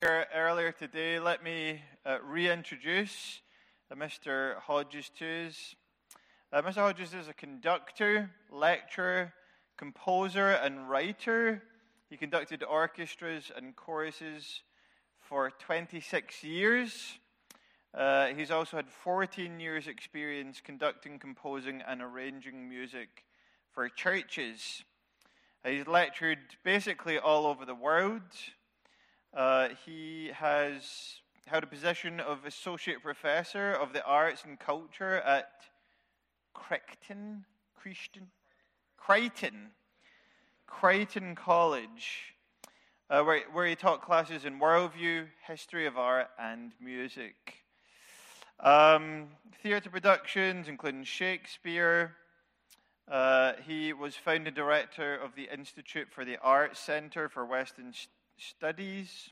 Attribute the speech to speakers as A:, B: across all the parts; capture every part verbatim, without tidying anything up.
A: Earlier today, let me uh, reintroduce uh, Mister Hodges to us. Uh, Mister Hodges is a conductor, lecturer, composer, and writer. He conducted orchestras and choruses for twenty-six years. Uh, he's also had fourteen years' experience conducting, composing, and arranging music for churches. Uh, he's lectured basically all over the world. Uh, he has held a position of Associate Professor of the Arts and Culture at Crichton, Crichton, Crichton, Crichton College, uh, where, where he taught classes in worldview, history of art, and music. Um, theatre productions, including Shakespeare. Uh, he was founding director of the Institute for the Arts Centre for Western Studies,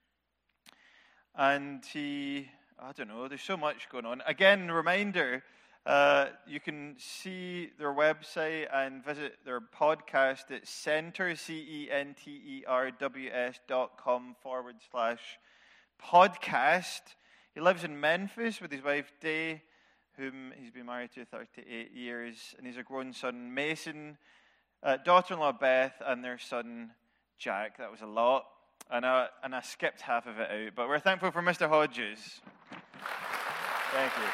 A: and he, I don't know, there's so much going on. Again, reminder, uh, you can see their website and visit their podcast at center, C E N T E R W S dot com forward slash podcast. He lives in Memphis with his wife, Day, whom he's been married to thirty-eight years, and he's a grown son, Mason, uh, daughter-in-law, Beth, and their son, Jack. That was a lot. And I, and I skipped half of it out, but we're thankful for Mister Hodges.
B: Thank you.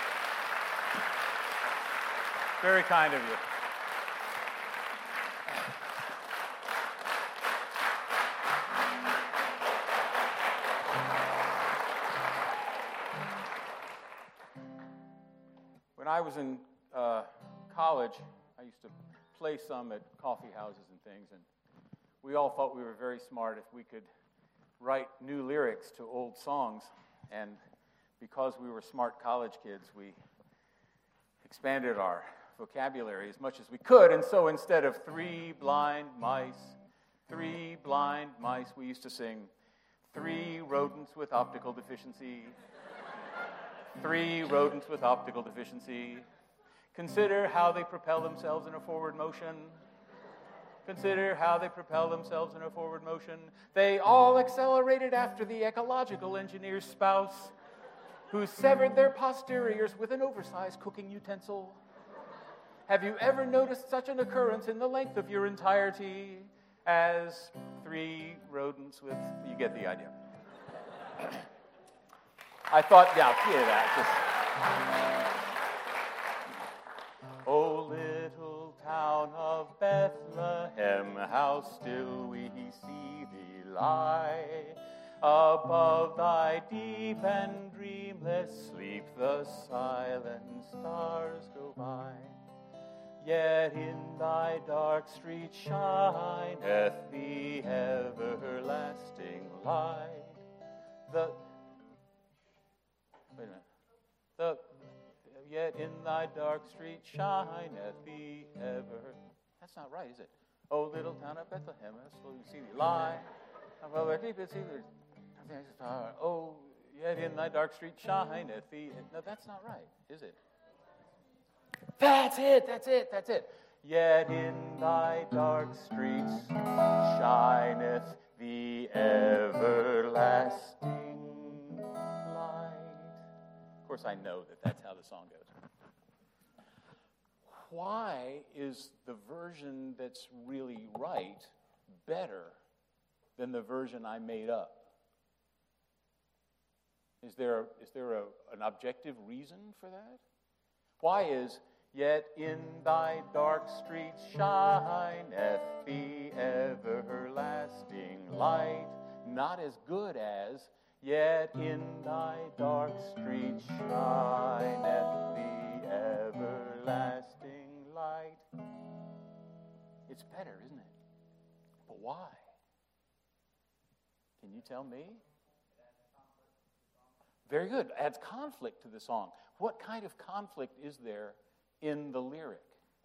B: Very kind of you. When I was in uh, college, I used to play some at coffee houses and things, and we all thought we were very smart if we could write new lyrics to old songs, and because we were smart college kids, we expanded our vocabulary as much as we could, and so instead of three blind mice, three blind mice, we used to sing three rodents with optical deficiency, three rodents with optical deficiency, consider how they propel themselves in a forward motion. Consider how they propel themselves in a forward motion. They all accelerated after the ecological engineer's spouse, who severed their posteriors with an oversized cooking utensil. Have you ever noticed such an occurrence in the length of your entirety as three rodents with... You get the idea. I thought, yeah, yeah, that. Just... Oh, little town of Bethlehem, how still we see thee lie. Above thy deep and dreamless sleep, the silent stars go by. Yet in thy dark street shineth the everlasting light. The, wait a minute, the, Yet in thy dark street shineth the ever... That's not right, is it? Oh, little town of Bethlehem, how still we see thee lie. Above thy deep and see the star. Oh, yet in thy dark street shineth the... No, that's not right, is it? That's it, that's it, that's it. Yet in thy dark streets shineth the everlasting light. Of course, I know that that's how the song goes. Why is the version that's really right better than the version I made up? Is there, is there a, an objective reason for that? Why is, yet in thy dark streets shineth the everlasting light, not as good as, yet in thy dark streets shineth the everlasting light? It's better, isn't it? But why? Can you tell me? Very good. Adds conflict to the song. What kind of conflict is there in the lyric?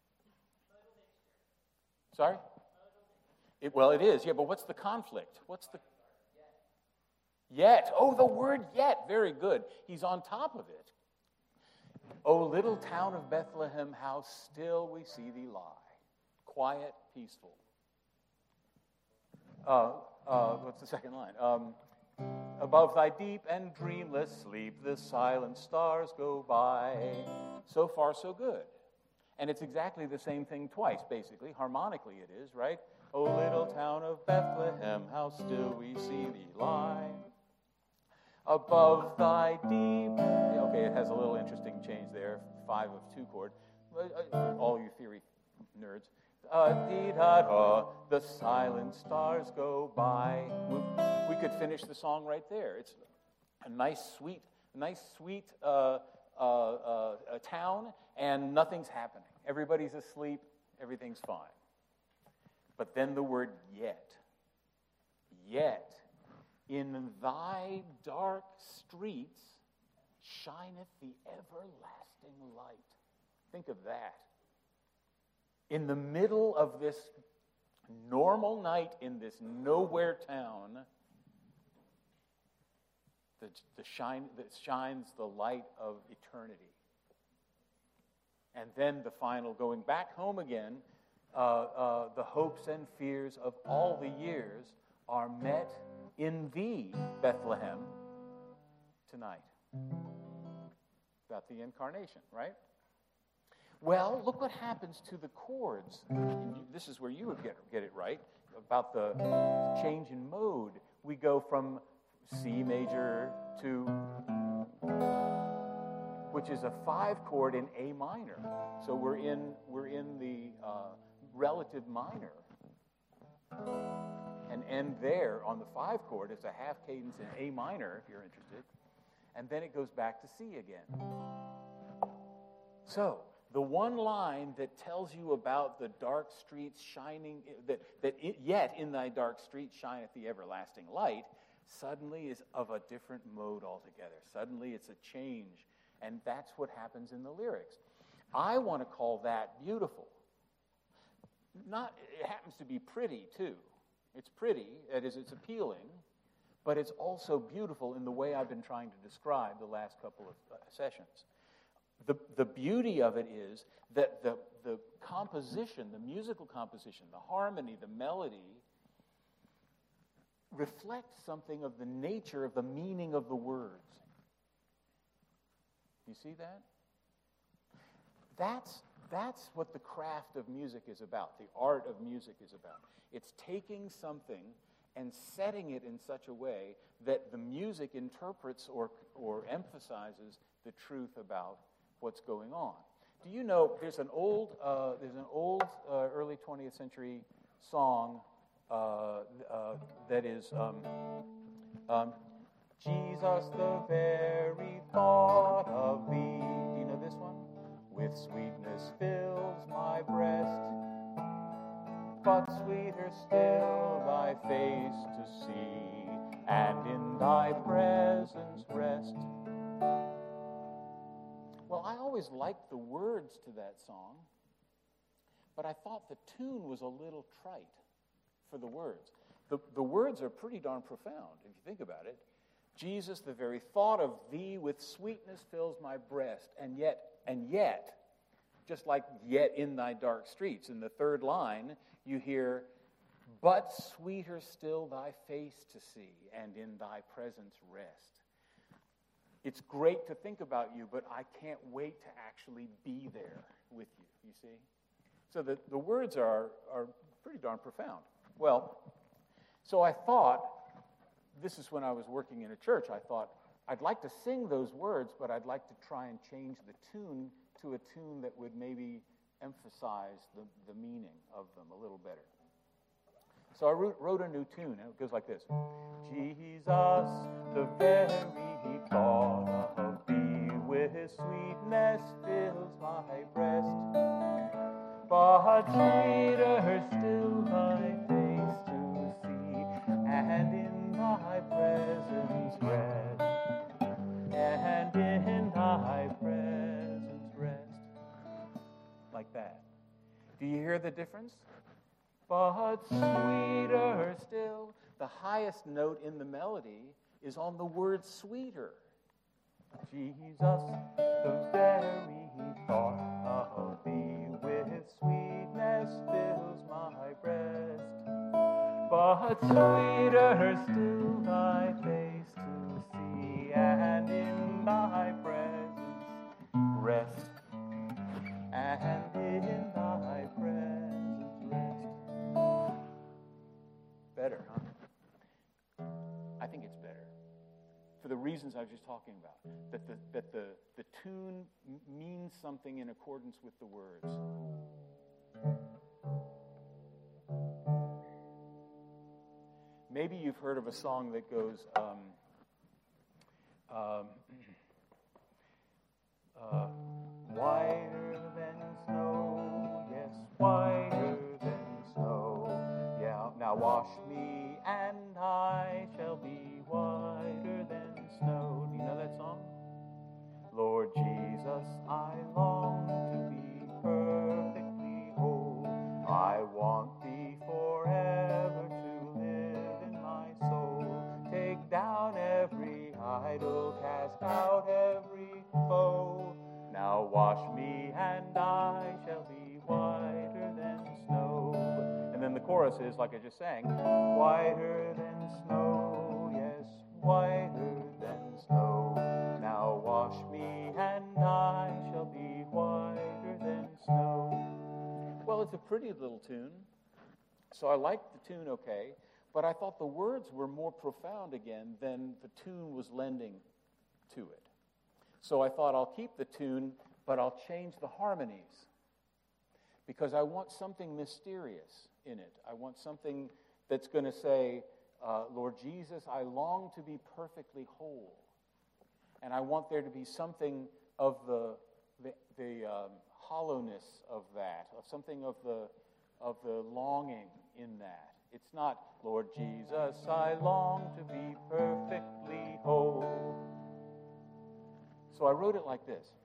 B: Sorry? It, well, it is, yeah, but what's the conflict? What's the... Yet. Oh, the word yet. Very good. He's on top of it. Oh, little town of Bethlehem, how still we see thee lie. Quiet, peaceful. Uh, uh, what's the second line? Um, Above thy deep and dreamless sleep, the silent stars go by. So far, so good. And it's exactly the same thing twice, basically. Harmonically it is, right? O little town of Bethlehem, how still we see thee lie. Above thy deep... Okay, it has a little interesting change there, five of two chord. All you theory nerds. Uh, dee-da-da, the silent stars go by. We, we could finish the song right there. It's a nice, sweet, nice, sweet uh, uh, uh, a town, and nothing's happening. Everybody's asleep. Everything's fine. But then the word yet. Yet, in thy dark streets shineth the everlasting light. Think of that. In the middle of this normal night in this nowhere town, the, the shine, that shines the light of eternity. And then the final, going back home again, uh, uh, the hopes and fears of all the years are met in thee, Bethlehem, tonight. About the incarnation, right? Well, look what happens to the chords. And you, this is where you would get, get it right, about the change in mode. We go from C major to, which is a five chord in A minor. So we're in, we're in the uh, relative minor. And end there on the five chord. It's a half cadence in A minor, if you're interested. And then it goes back to C again. So, the one line that tells you about the dark streets shining, that, that it, yet in thy dark streets shineth the everlasting light, suddenly is of a different mode altogether. Suddenly it's a change. And that's what happens in the lyrics. I want to call that beautiful. Not, it happens to be pretty, too. It's pretty, that is, it's appealing, but it's also beautiful in the way I've been trying to describe the last couple of uh, sessions. The, the beauty of it is that the, the composition, the musical composition, the harmony, the melody, reflects something of the nature of the meaning of the words. You see that? That's, that's what the craft of music is about, the art of music is about. It's taking something and setting it in such a way that the music interprets or, or emphasizes the truth about what's going on. Do you know there's an old uh, there's an old uh, early twentieth century song uh, uh, that is um, um, Jesus, the very thought of thee. Do you know this one? With sweetness fills my breast, but sweeter still thy face to see, and in thy presence rest. Well, I always liked the words to that song, but I thought the tune was a little trite for the words. The, the words are pretty darn profound, if you think about it. Jesus, the very thought of thee with sweetness fills my breast, and yet, and yet, just like yet in thy dark streets, in the third line, you hear, but sweeter still thy face to see, and in thy presence rest. It's great to think about you, but I can't wait to actually be there with you, you see? So the, the words are, are pretty darn profound. Well, so I thought, this is when I was working in a church, I thought, I'd like to sing those words, but I'd like to try and change the tune to a tune that would maybe emphasize the, the meaning of them a little better. So I wrote, wrote a new tune, and it goes like this. Jesus, the very thought of thee with sweetness fills my breast, but sweeter still thy face to see, and in thy presence rest, and in thy presence rest. Like that. Do you hear the difference? But sweeter still. The highest note in the melody is on the word sweeter. Jesus, the very thought of thee with sweetness fills my breast. But sweeter still thy face for the reasons I was just talking about, that the, that the, the tune m- means something in accordance with the words. Maybe you've heard of a song that goes, um, um, uh, whiter than snow, yes, whiter than snow. Yeah, now wash me and I shall be whiter than snow. Do you know that song? Lord Jesus, I long to be perfectly whole. I want thee forever to live in my soul. Take down every idol, cast out every foe. Now wash me and I shall be whiter than snow. And then the chorus is, like I just sang, whiter than snow, yes, whiter than snow. Now wash me and I shall be whiter than snow. Well, it's a pretty little tune, so I liked the tune okay, but I thought the words were more profound again than the tune was lending to it. So I thought I'll keep the tune, but I'll change the harmonies, because I want something mysterious in it. I want something that's going to say, uh, Lord Jesus, I long to be perfectly whole. And I want there to be something of the the, the um, hollowness of that, of something of the of the longing in that. It's not, Lord Jesus, I long to be perfectly whole. So I wrote it like this.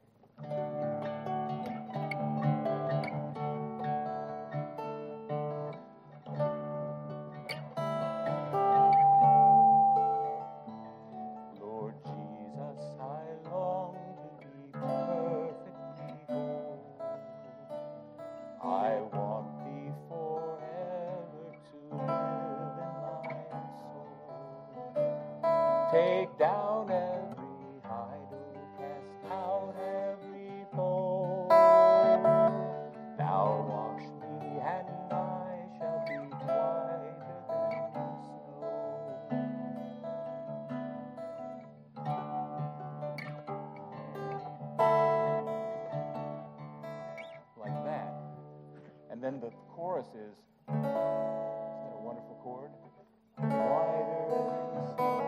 B: Take down every idol, cast out every foe. Now wash me and I shall be whiter than snow. Like that. And then the chorus is, isn't that a wonderful chord? Whiter than snow.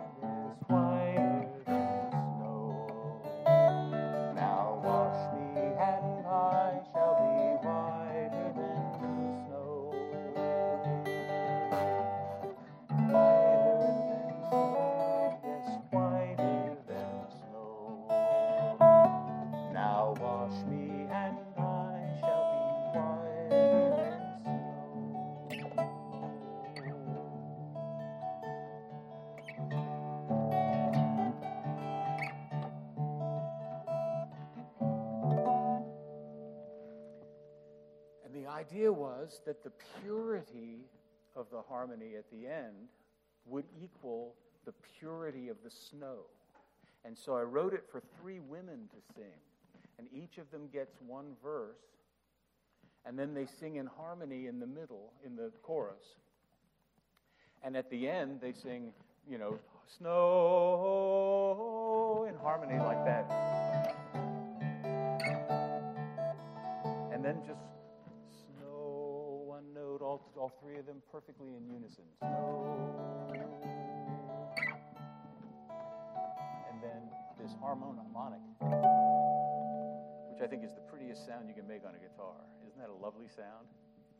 B: The idea was that the purity of the harmony at the end would equal the purity of the snow. And so I wrote it for three women to sing, and each of them gets one verse, and then they sing in harmony in the middle, in the chorus. And at the end, they sing, you know, snow in harmony like that. And then just All, all three of them perfectly in unison. Snow. And then this harmonic, which I think is the prettiest sound you can make on a guitar. Isn't that a lovely sound?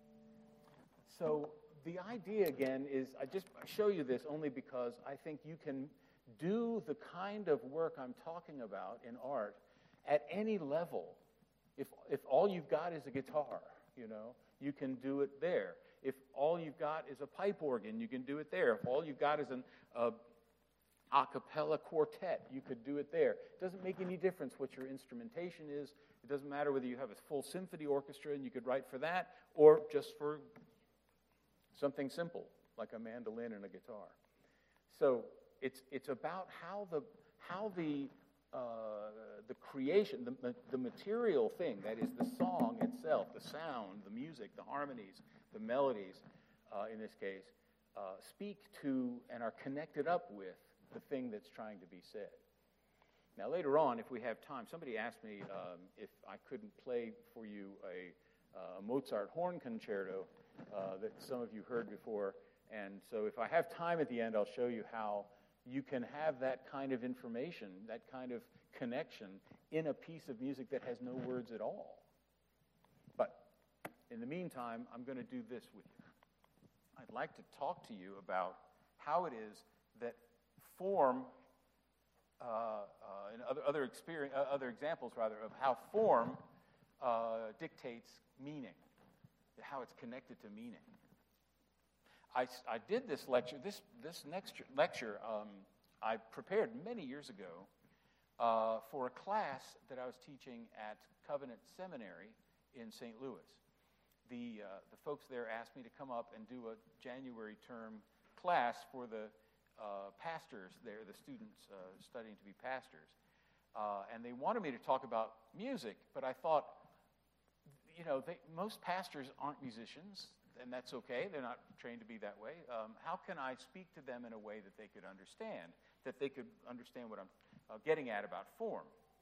B: So the idea, again, is I just show you this only because I think you can do the kind of work I'm talking about in art at any level. If if all you've got is a guitar, you know, you can do it there. If all you've got is a pipe organ, you can do it there. If all you've got is an uh, a cappella quartet, you could do it there. It doesn't make any difference what your instrumentation is. It doesn't matter whether you have a full symphony orchestra and you could write for that, or just for something simple, like a mandolin and a guitar. So it's it's about how the how the uh, the creation, the the material thing, that is the song itself, the sound, the music, the harmonies, the melodies, uh, in this case, uh, speak to and are connected up with the thing that's trying to be said. Now, later on, if we have time, somebody asked me um, if I couldn't play for you a, uh, a Mozart horn concerto uh, that some of you heard before. And so if I have time at the end, I'll show you how you can have that kind of information, that kind of connection in a piece of music that has no words at all. But in the meantime, I'm going to do this with you. I'd like to talk to you about how it is that form, uh, uh, and other other, experience, uh, other examples rather of how form uh, dictates meaning, how it's connected to meaning. I, I did this lecture. This this next lecture um, I prepared many years ago uh, for a class that I was teaching at Covenant Seminary in Saint Louis. The, uh, the folks there asked me to come up and do a January term class for the uh, pastors there, the students uh, studying to be pastors. Uh, and they wanted me to talk about music, but I thought, you know, they, most pastors aren't musicians, and that's okay. They're not trained to be that way. Um, how can I speak to them in a way that they could understand, that they could understand what I'm uh, getting at about form?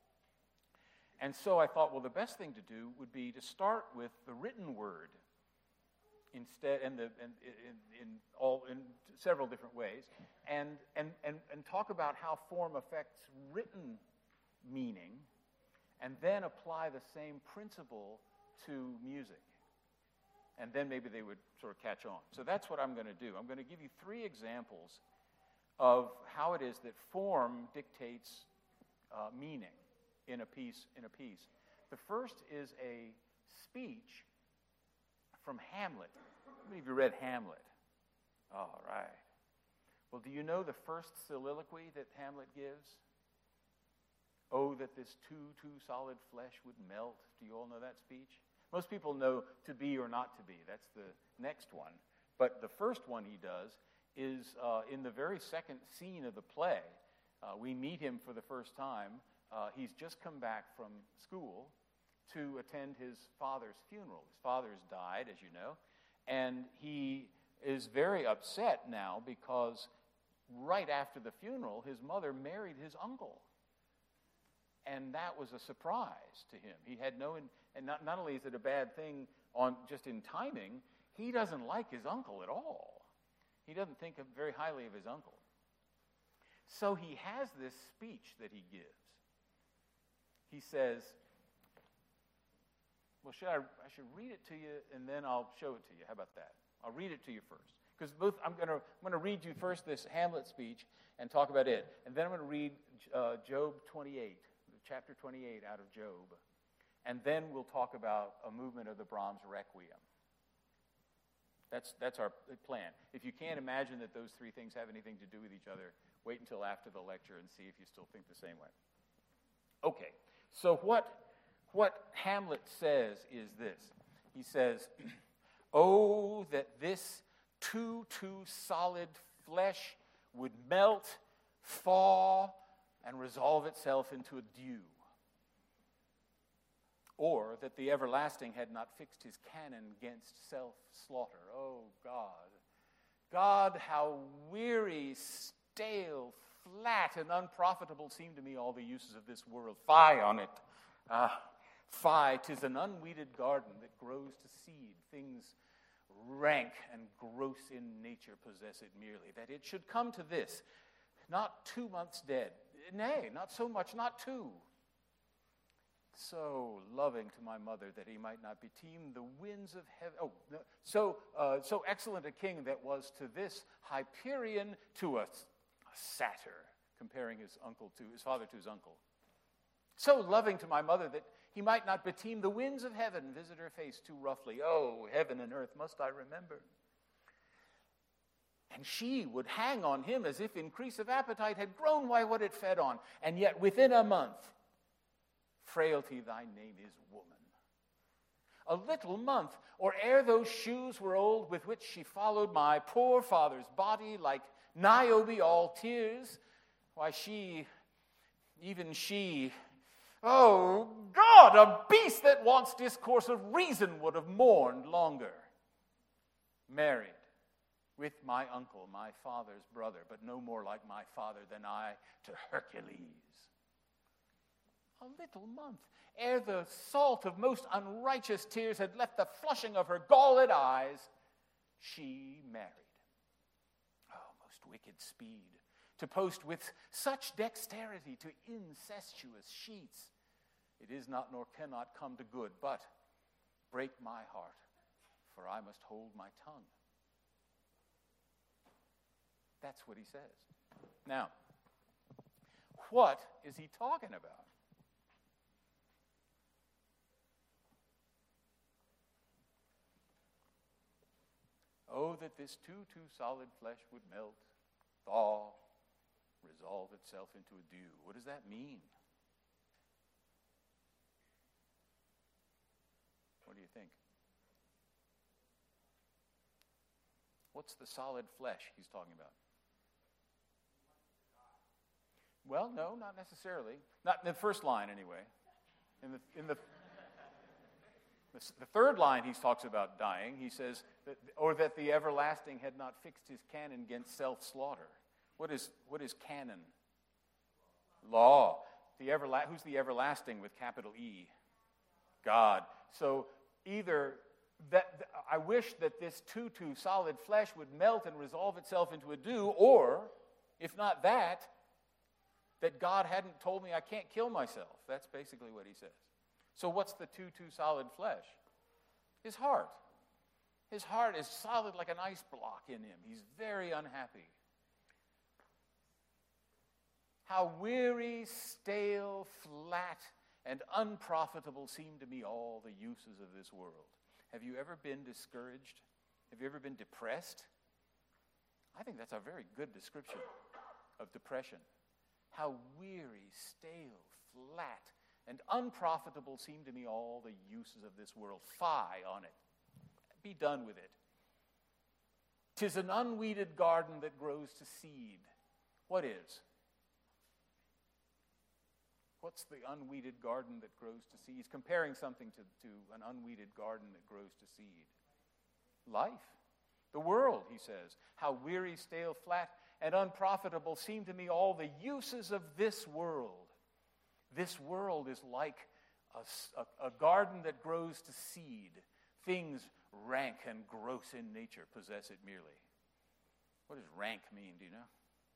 B: And so I thought, well, the best thing to do would be to start with the written word instead, and the and in, in all in several different ways, and and and and talk about how form affects written meaning, and then apply the same principle to music. And then maybe they would sort of catch on. So that's what I'm going to do. I'm going to give you three examples of how it is that form dictates uh, meaning in a piece. In a piece. The first is a speech from Hamlet. How many of you read Hamlet? All right. Well, do you know the first soliloquy that Hamlet gives? Oh, that this too, too solid flesh would melt. Do you all know that speech? Most people know to be or not to be. That's the next one. But the first one he does is uh, in the very second scene of the play. Uh, we meet him for the first time. Uh, he's just come back from school to attend his father's funeral. His father's died, as you know, and he is very upset now because right after the funeral, his mother married his uncle. And that was a surprise to him. He had no, and not, not only is it a bad thing on just in timing, he doesn't like his uncle at all. He doesn't think very highly of his uncle. So he has this speech that he gives. He says, well, should I, I should read it to you, and then I'll show it to you. How about that? I'll read it to you first. Because both I'm going to I'm going to read you first this Hamlet speech and talk about it. And then I'm going to read uh, Job twenty-eight, chapter twenty-eight out of Job. And then we'll talk about a movement of the Brahms Requiem. That's, that's our plan. If you can't imagine that those three things have anything to do with each other, wait until after the lecture and see if you still think the same way. Okay. So what, what Hamlet says is this. He says, oh, that this too, too solid flesh would melt, thaw, and resolve itself into a dew. Or that the everlasting had not fixed his cannon against self-slaughter. Oh, God. God, how weary, stale, flat, and unprofitable seem to me all the uses of this world. Fie on it. Ah, fie, 'tis an unweeded garden that grows to seed. Things rank and gross in nature possess it merely. That it should come to this, not two months dead. Nay, not so much, not two. So loving to my mother that he might not beteem the winds of heaven. Oh, no. so uh, so excellent a king that was to this Hyperion to a, a satyr, comparing his uncle to his father to his uncle. So loving to my mother that he might not beteem the winds of heaven, visit her face too roughly. Oh, heaven and earth must I remember. And she would hang on him as if increase of appetite had grown by what it fed on. And yet within a month, frailty, thy name is woman. A little month, or ere those shoes were old with which she followed my poor father's body like Niobe all tears, why she, even she, oh God, a beast that wants discourse of reason would have mourned longer. Married, with my uncle, my father's brother, but no more like my father than I to Hercules. A little month, ere the salt of most unrighteous tears had left the flushing of her galled eyes, she married. Oh, most wicked speed, to post with such dexterity to incestuous sheets. It is not nor cannot come to good, but break my heart, for I must hold my tongue. That's what he says. Now, what is he talking about? Oh, that this too, too solid flesh would melt, thaw, resolve itself into a dew. What does that mean? What do you think? What's the solid flesh he's talking about? Well, no, not necessarily. Not in the first line, anyway. In the in the the, the third line, he talks about dying. He says, that, or that the everlasting had not fixed his canon against self-slaughter. What is what is canon? Law. The everla- Who's the everlasting with capital E? God. So either that I wish that this too too solid flesh would melt and resolve itself into a dew, or if not that, that God hadn't told me I can't kill myself. That's basically what he says. So what's the too too solid flesh? His heart. His heart is solid like an ice block in him. He's very unhappy. How weary, stale, flat, and unprofitable seem to me all the uses of this world. Have you ever been discouraged? Have you ever been depressed? I think that's a very good description of depression. How weary, stale, flat, and unprofitable seem to me all the uses of this world. Fie on it. Be done with it. 'Tis an unweeded garden that grows to seed. What is? What's the unweeded garden that grows to seed? He's comparing something to, to an unweeded garden that grows to seed. Life. The world, he says. How weary, stale, flat, and unprofitable seem to me all the uses of this world. This world is like a, a, a garden that grows to seed. Things rank and gross in nature possess it merely. What does rank mean, do you know?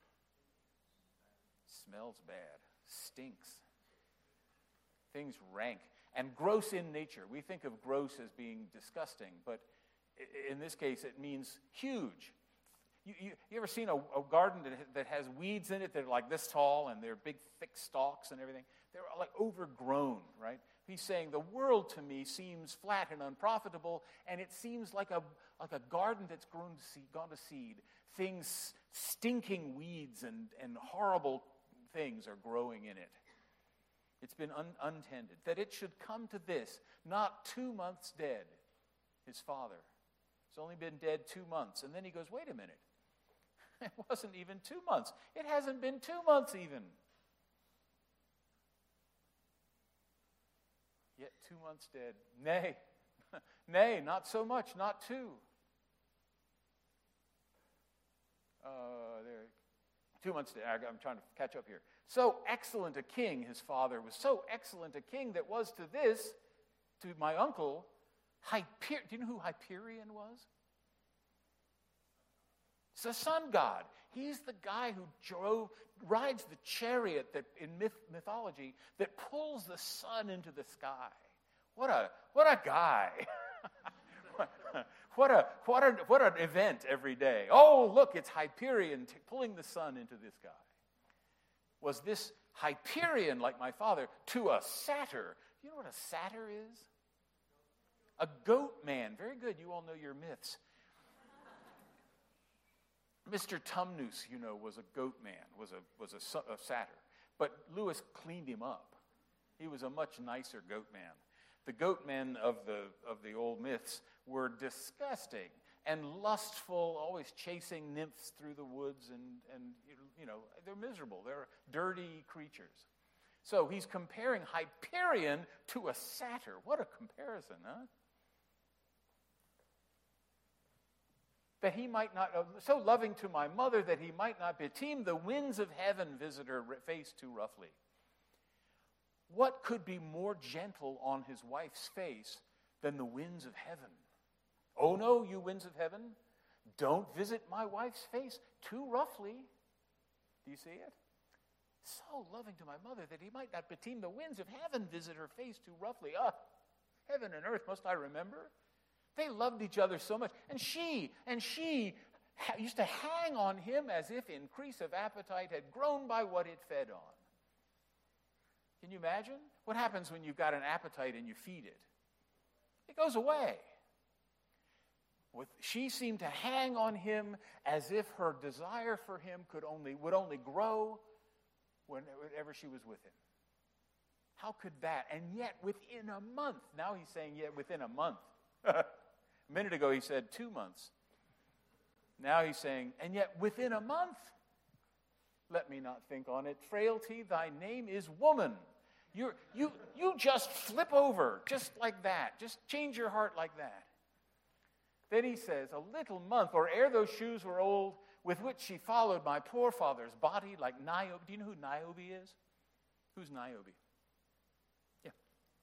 B: Smells bad. Stinks. Things rank and gross in nature. We think of gross as being disgusting, but in this case it means huge. You, you, you ever seen a, a garden that, that has weeds in it that are like this tall and they're big thick stalks and everything? They're like overgrown, right? He's saying the world to me seems flat and unprofitable, and it seems like a like a garden that's grown to seed, gone to seed. Things, stinking weeds and, and horrible things are growing in it. It's been un, untended. That it should come to this, not two months dead, his father. He's only been dead two months. And then he goes, wait a minute. It wasn't even two months. It hasn't been two months even. Yet two months dead. Nay, nay, not so much, not two. Uh, there, two months dead. I'm trying to catch up here. So excellent a king, his father was so excellent a king that was to this, to my uncle, Hyper- do you know who Hyperion was? It's the sun god. He's the guy who drove, rides the chariot that in myth, mythology that pulls the sun into the sky. What a what a guy! what a what a what an event every day. Oh, look, it's Hyperion t- pulling the sun into the sky. Was this Hyperion, like my father, to a satyr? You know what a satyr is? A goat man. Very good. You all know your myths. Mister Tumnus, you know, was a goat man, was a was a, a satyr. But Lewis cleaned him up. He was a much nicer goat man. The goat men of the of the old myths were disgusting and lustful, always chasing nymphs through the woods, and and you know they're miserable. They're dirty creatures. So he's comparing Hyperion to a satyr. What a comparison, huh? that he might not, uh, so loving to my mother that he might not beteem the winds of heaven visit her face too roughly. What could be more gentle on his wife's face than the winds of heaven? Oh no, you winds of heaven, don't visit my wife's face too roughly. Do you see it? So loving to my mother that he might not beteem the winds of heaven visit her face too roughly. Ah, heaven and earth, must I remember? They loved each other so much. And she, and she ha- used to hang on him as if increase of appetite had grown by what it fed on. Can you imagine? What happens when you've got an appetite and you feed it? It goes away. With, she seemed to hang on him as if her desire for him could only would only grow whenever she was with him. How could that? And yet within a month, now he's saying yet within a month. A minute ago he said two months. Now he's saying, and yet within a month, let me not think on it. Frailty, thy name is woman. You're, you you just flip over, just like that. Just change your heart like that. Then he says, a little month, or ere those shoes were old, with which she followed my poor father's body like Niobe. Do you know who Niobe is? Who's Niobe? Yeah.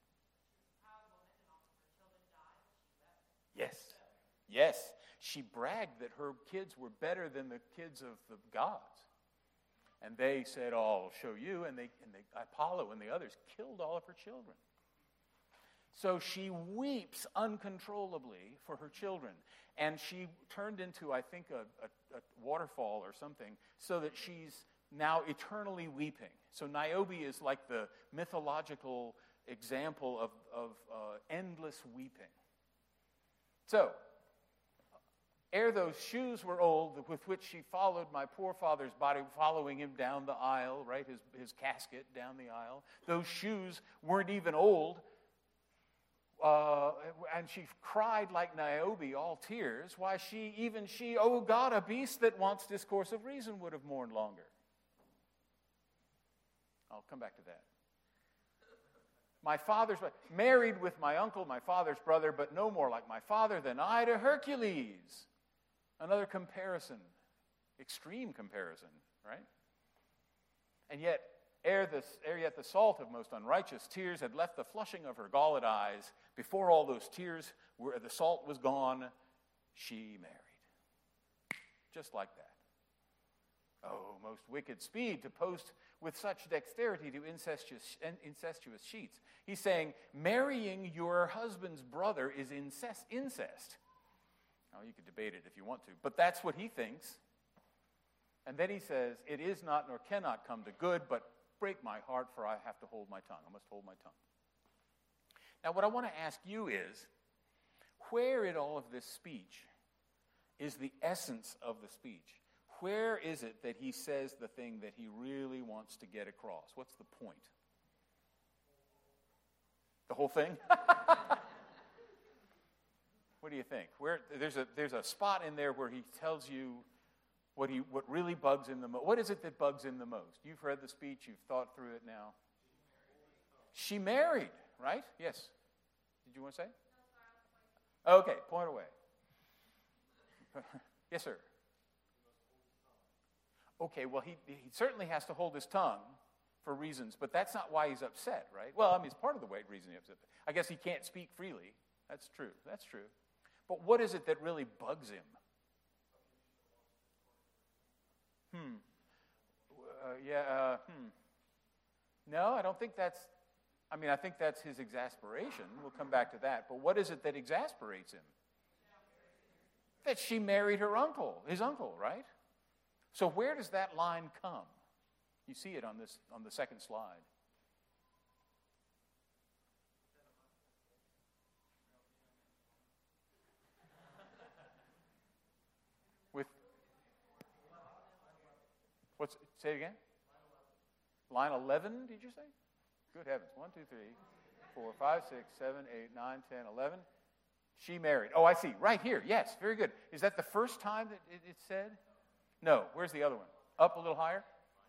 B: Yes. Yes. She bragged that her kids were better than the kids of the gods. And they said, oh, I'll show you. And they, and they, Apollo and the others killed all of her children. So she weeps uncontrollably for her children. And she turned into, I think, a, a, a waterfall or something, so that she's now eternally weeping. So Niobe is like the mythological example of, of uh, endless weeping. So, ere those shoes were old, with which she followed my poor father's body, following him down the aisle, right, his, his casket down the aisle. Those shoes weren't even old. Uh, and she cried like Niobe, all tears. Why, she, even she, oh God, a beast that wants discourse of reason would have mourned longer. I'll come back to that. My father's, married with my uncle, my father's brother, but no more like my father than I to Hercules. Another comparison, extreme comparison, right? And yet, ere, the, ere yet the salt of most unrighteous tears had left the flushing of her galled eyes, before all those tears, were, the salt was gone, she married. Just like that. Oh, most wicked speed to post with such dexterity to incestuous, incestuous sheets. He's saying, marrying your husband's brother is incest. incest. Now, you could debate it if you want to, but that's what he thinks. And then he says, it is not nor cannot come to good, but break my heart, for I have to hold my tongue. I must hold my tongue. Now, what I want to ask you is, where in all of this speech is the essence of the speech? Where is it that he says the thing that he really wants to get across? What's the point? The whole thing? What do you think? Where there's a there's a spot in there where he tells you what he what really bugs him the most. What is it that bugs him the most? You've read the speech, you've thought through it now. She married, right? Yes. Did you want to say? Okay, point away. Yes, sir. Okay, well, he, he certainly has to hold his tongue for reasons, but that's not why he's upset, right? Well, I mean, it's part of the way reason he's upset. I guess he can't speak freely. That's true. That's true. But what is it that really bugs him? Hmm. Uh, yeah, uh, hmm. No, I don't think that's, I mean, I think that's his exasperation. We'll come back to that. But what is it that exasperates him? That she married her uncle, his uncle, right? So where does that line come? You see it on this on the second slide. With what's say it again? Line eleven, did you say? Good heavens. One, two, three, four, five, six, seven, eight, nine, ten, eleven. She married. Oh, I see. Right here. Yes, very good. Is that the first time that it, it's said? No. Where's the other one? Up a little higher?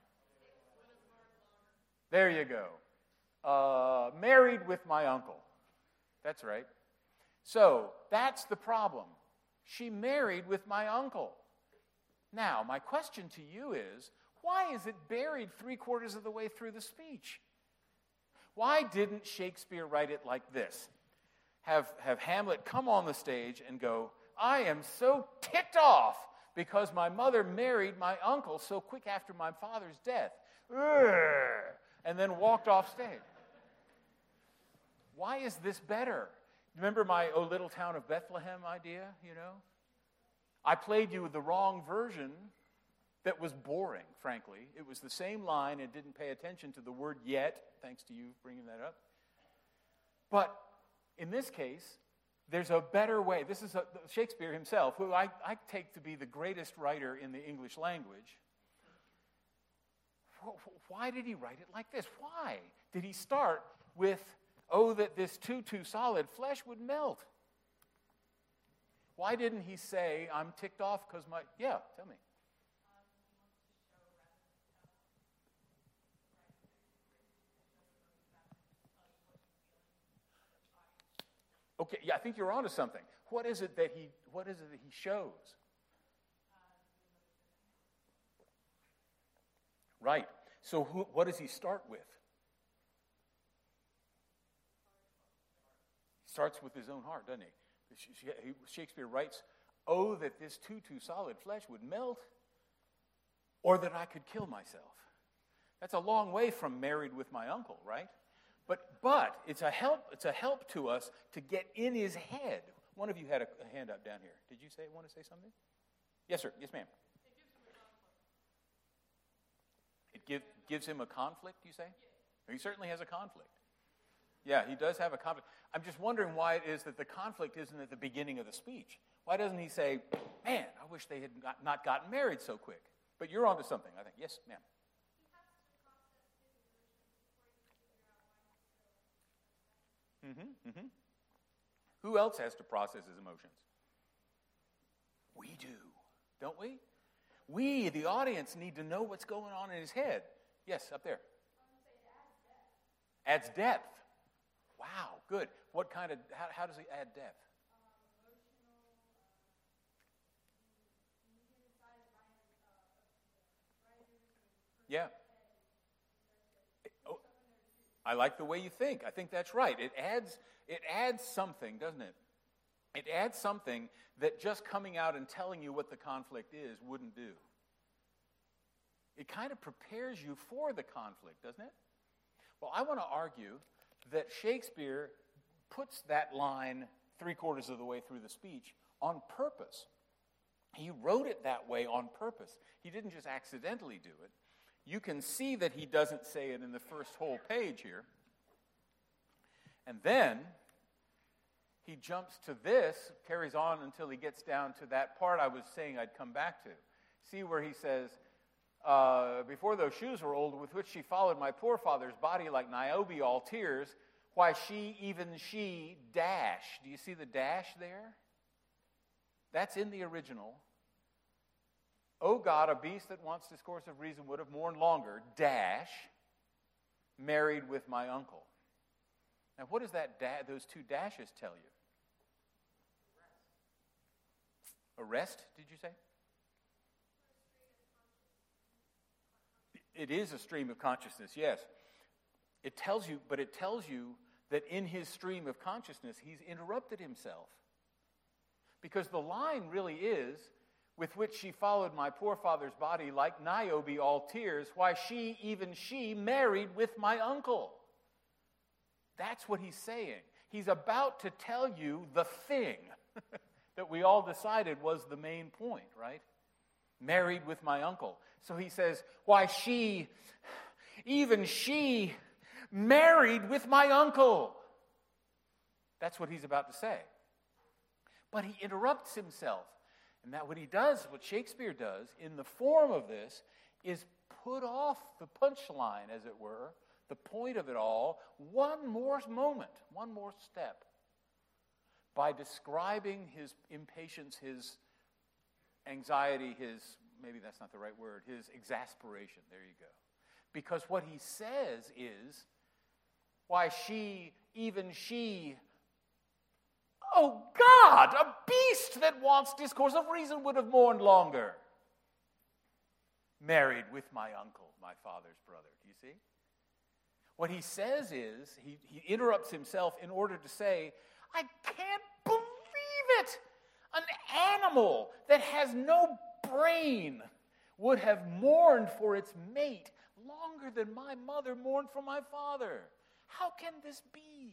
B: There you go. Uh, married with my uncle. That's right. So, that's the problem. she married with my uncle. Now, my question to you is, why is it buried three quarters of the way through the speech? Why didn't Shakespeare write it like this? Have, have Hamlet come on the stage and go, I am so ticked off because my mother married my uncle so quick after my father's death. Urgh, and then walked off stage. Why is this better? Remember my O Little Town of Bethlehem idea, you know? I played you the wrong version that was boring, frankly. It was the same line and didn't pay attention to the word yet, thanks to you bringing that up. But in this case, there's a better way. This is a, Shakespeare himself, who I, I take to be the greatest writer in the English language. Why did he write it like this? Why did he start with, oh, that this too, too solid flesh would melt? Why didn't he say, I'm ticked off because my, yeah, tell me. Okay, yeah, I think you're onto something. What is it that he, what is it that he shows? Right. So who, what does he start with? He starts with his own heart, doesn't he? Shakespeare writes, oh, that this too, too solid flesh would melt, or that I could kill myself. That's a long way from married with my uncle, right? But but it's a help, it's a help to us to get in his head. One of you had a, a hand up down here. Did you say want to say something? Yes, sir. Yes, ma'am. It give, gives him a conflict, you say? He certainly has a conflict. Yeah, he does have a conflict. I'm just wondering why it is that the conflict isn't at the beginning of the speech. Why doesn't he say, man, I wish they had got, not gotten married so quick? But you're onto something, I think. Yes, ma'am. Mm-hmm, mm-hmm. Who else has to process his emotions? We do, don't we? We, the audience, need to know what's going on in his head. Yes, up there. Adds depth. Wow, good. What kind of, how, how does he add depth? Yeah. Oh, I like the way you think. I think that's right. It adds, it adds something, doesn't it? It adds something that just coming out and telling you what the conflict is wouldn't do. It kind of prepares you for the conflict, doesn't it? Well, I want to argue that Shakespeare puts that line three quarters of the way through the speech on purpose. He wrote it that way on purpose. He didn't just accidentally do it. You can see that he doesn't say it in the first whole page here. And then he jumps to this, carries on until he gets down to that part I was saying I'd come back to. See where he says, uh, before those shoes were old, with which she followed my poor father's body like Niobe, all tears, why she, even she, dash. Do you see the dash there? That's in the original. O God, a beast that wants discourse of reason would have mourned longer, dash, married with my uncle. Now, what does that da- those two dashes tell you? Arrest, did you say? It is a stream of consciousness, yes. It tells you, but it tells you that in his stream of consciousness, he's interrupted himself. Because the line really is, with which she followed my poor father's body like Niobe, all tears, why she, even she, married with my uncle. That's what he's saying. He's about to tell you the thing that we all decided was the main point, right? Married with my uncle. So he says, why she, even she, married with my uncle. That's what he's about to say. But he interrupts himself. And that what he does, what Shakespeare does, in the form of this, is put off the punchline, as it were, the point of it all, one more moment, one more step, by describing his impatience, his anxiety, his, maybe that's not the right word, his exasperation. There you go. Because what he says is, why she, even she, Oh God, a beast that wants discourse of reason would have mourned longer. Married with my uncle, my father's brother. Do you see? What he says is, he, he interrupts himself in order to say, I can't believe it. An animal that has no brain would have mourned for its mate longer than my mother mourned for my father. How can this be?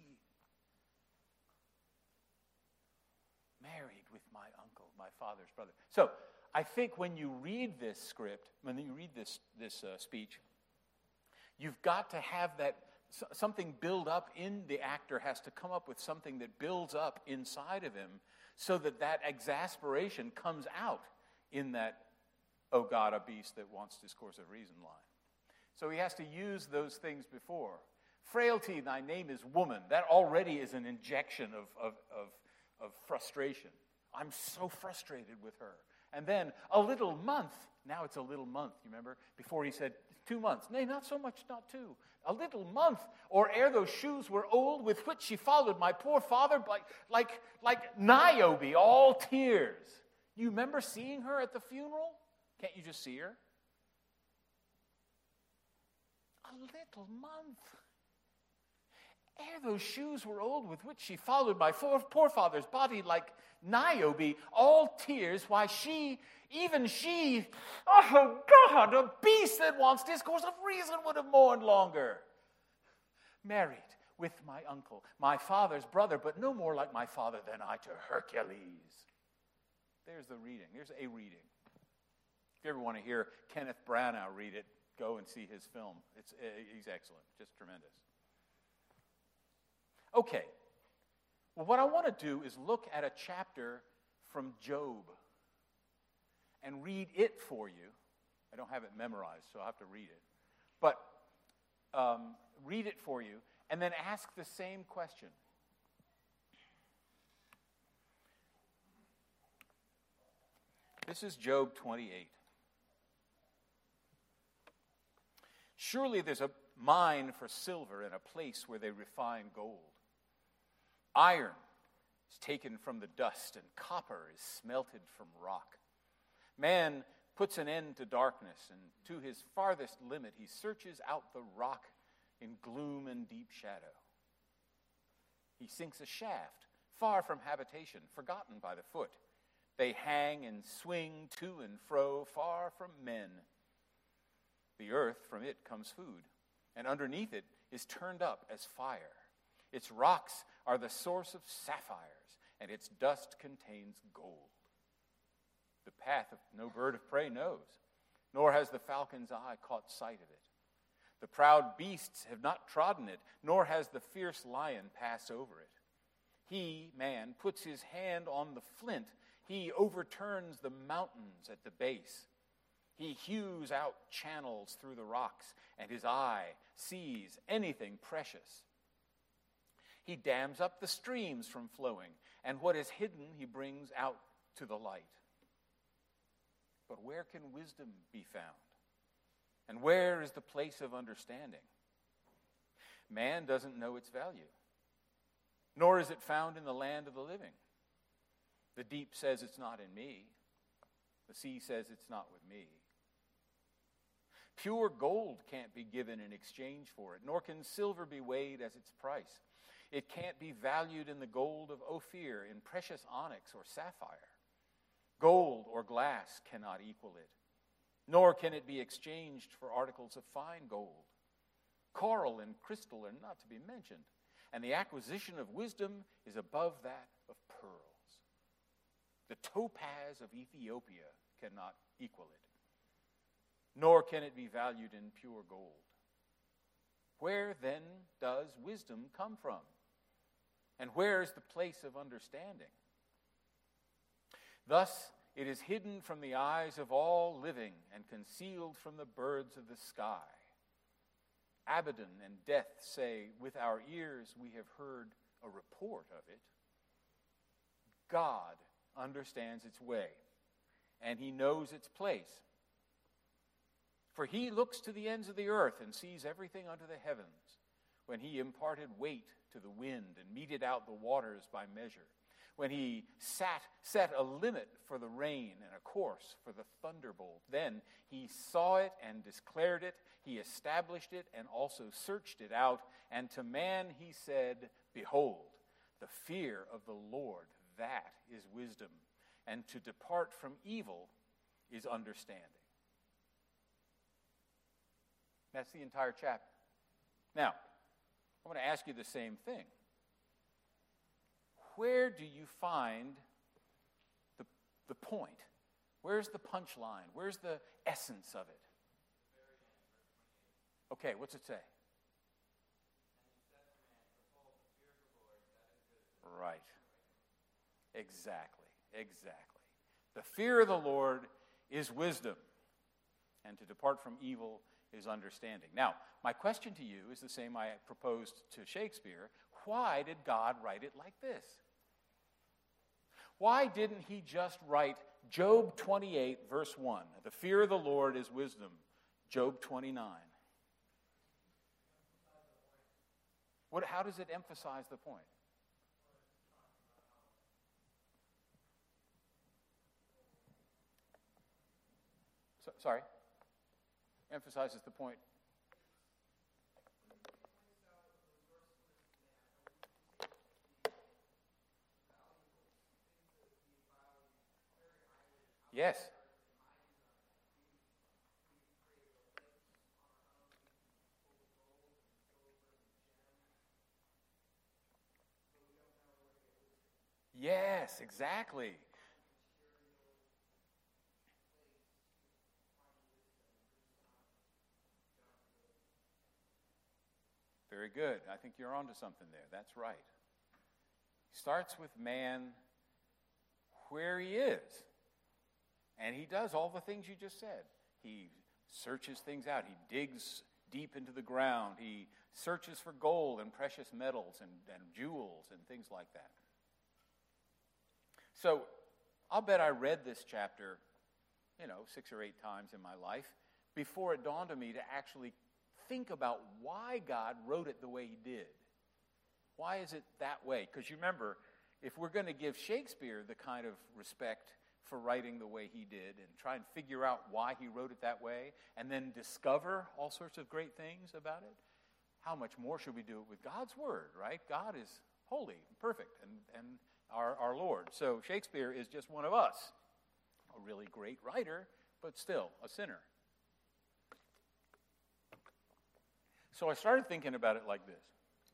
B: Married with my uncle, my father's brother. So, I think when you read this script, when you read this, this uh, speech, you've got to have that, something build up in the actor has to come up with something that builds up inside of him so that that exasperation comes out in that, oh God, a beast that wants discourse of reason line. So he has to use those things before. Frailty, thy name is woman. That already is an injection of, of, of, of frustration. I'm so frustrated with her. And then a little month. Now it's a little month, you remember? Before he said two months. Nay, not so much, not two. A little month. Or ere those shoes were old, with which she followed my poor father, like, like, like Niobe, all tears. You remember seeing her at the funeral? Can't you just see her? A little month. Ere those shoes were old, with which she followed my poor father's body like Niobe, all tears, why she, even she, oh God, a beast that wants discourse of reason would have mourned longer. Married with my uncle, my father's brother, but no more like my father than I to Hercules. There's the reading. There's a reading. If you ever want to hear Kenneth Branagh read it, go and see his film. It's, uh, he's excellent, just tremendous. Okay, well, what I want to do is look at a chapter from Job and read it for you. I don't have it memorized, so I'll have to read it. But um, read it for you, and then ask the same question. This is Job twenty-eight. Surely there's a mine for silver and a place where they refine gold. Iron is taken from the dust, and copper is smelted from rock. Man puts an end to darkness, and to his farthest limit he searches out the rock in gloom and deep shadow. He sinks a shaft far from habitation, forgotten by the foot. They hang and swing to and fro, far from men. The earth, from it comes food, and underneath it is turned up as fire. Its rocks are the source of sapphires, and its dust contains gold. The path of no bird of prey knows, nor has the falcon's eye caught sight of it. The proud beasts have not trodden it, nor has the fierce lion passed over it. He, man, puts his hand on the flint. He overturns the mountains at the base. He hews out channels through the rocks, and his eye sees anything precious. He dams up the streams from flowing, and what is hidden he brings out to the light. But where can wisdom be found? And where is the place of understanding? Man doesn't know its value, nor is it found in the land of the living. The deep says it's not in me. The sea says it's not with me. Pure gold can't be given in exchange for it, nor can silver be weighed as its price. It can't be valued in the gold of Ophir, in precious onyx or sapphire. Gold or glass cannot equal it, nor can it be exchanged for articles of fine gold. Coral and crystal are not to be mentioned, and the acquisition of wisdom is above that of pearls. The topaz of Ethiopia cannot equal it, nor can it be valued in pure gold. Where then does wisdom come from? And where is the place of understanding? Thus it is hidden from the eyes of all living and concealed from the birds of the sky. Abaddon and Death say, with our ears we have heard a report of it. God understands its way, and he knows its place. For he looks to the ends of the earth and sees everything under the heavens, when he imparted weight to the wind and meted out the waters by measure, when he sat, set a limit for the rain and a course for the thunderbolt. Then he saw it and declared it. He established it and also searched it out. And to man he said, behold, the fear of the Lord, that is wisdom. And to depart from evil is understanding. That's the entire chapter. Now, I'm going to ask you the same thing. Where do you find the, the point? Where's the punchline? Where's the essence of it? Okay, what's it say? Right. Exactly. Exactly. The fear of the Lord is wisdom, and to depart from evil is understanding. Now, my question to you is the same I proposed to Shakespeare. Why did God write it like this? Why didn't he just write Job twenty-eight, verse one? The fear of the Lord is wisdom. Job twenty-nine. What, how does it emphasize the point? So, sorry? Emphasizes the point. Yes. Yes, exactly. Very good. I think you're onto something there. That's right. He starts with man where he is. And he does all the things you just said. He searches things out. He digs deep into the ground. He searches for gold and precious metals and, and jewels and things like that. So I'll bet I read this chapter, you know, six or eight times in my life before it dawned on me to actually think about why God wrote it the way he did. Why is it that way? Because you remember, if we're going to give Shakespeare the kind of respect for writing the way he did and try and figure out why he wrote it that way and then discover all sorts of great things about it, how much more should we do it with God's word, right? God is holy and perfect and, and our, our Lord. So Shakespeare is just one of us, a really great writer, but still a sinner. So I started thinking about it like this.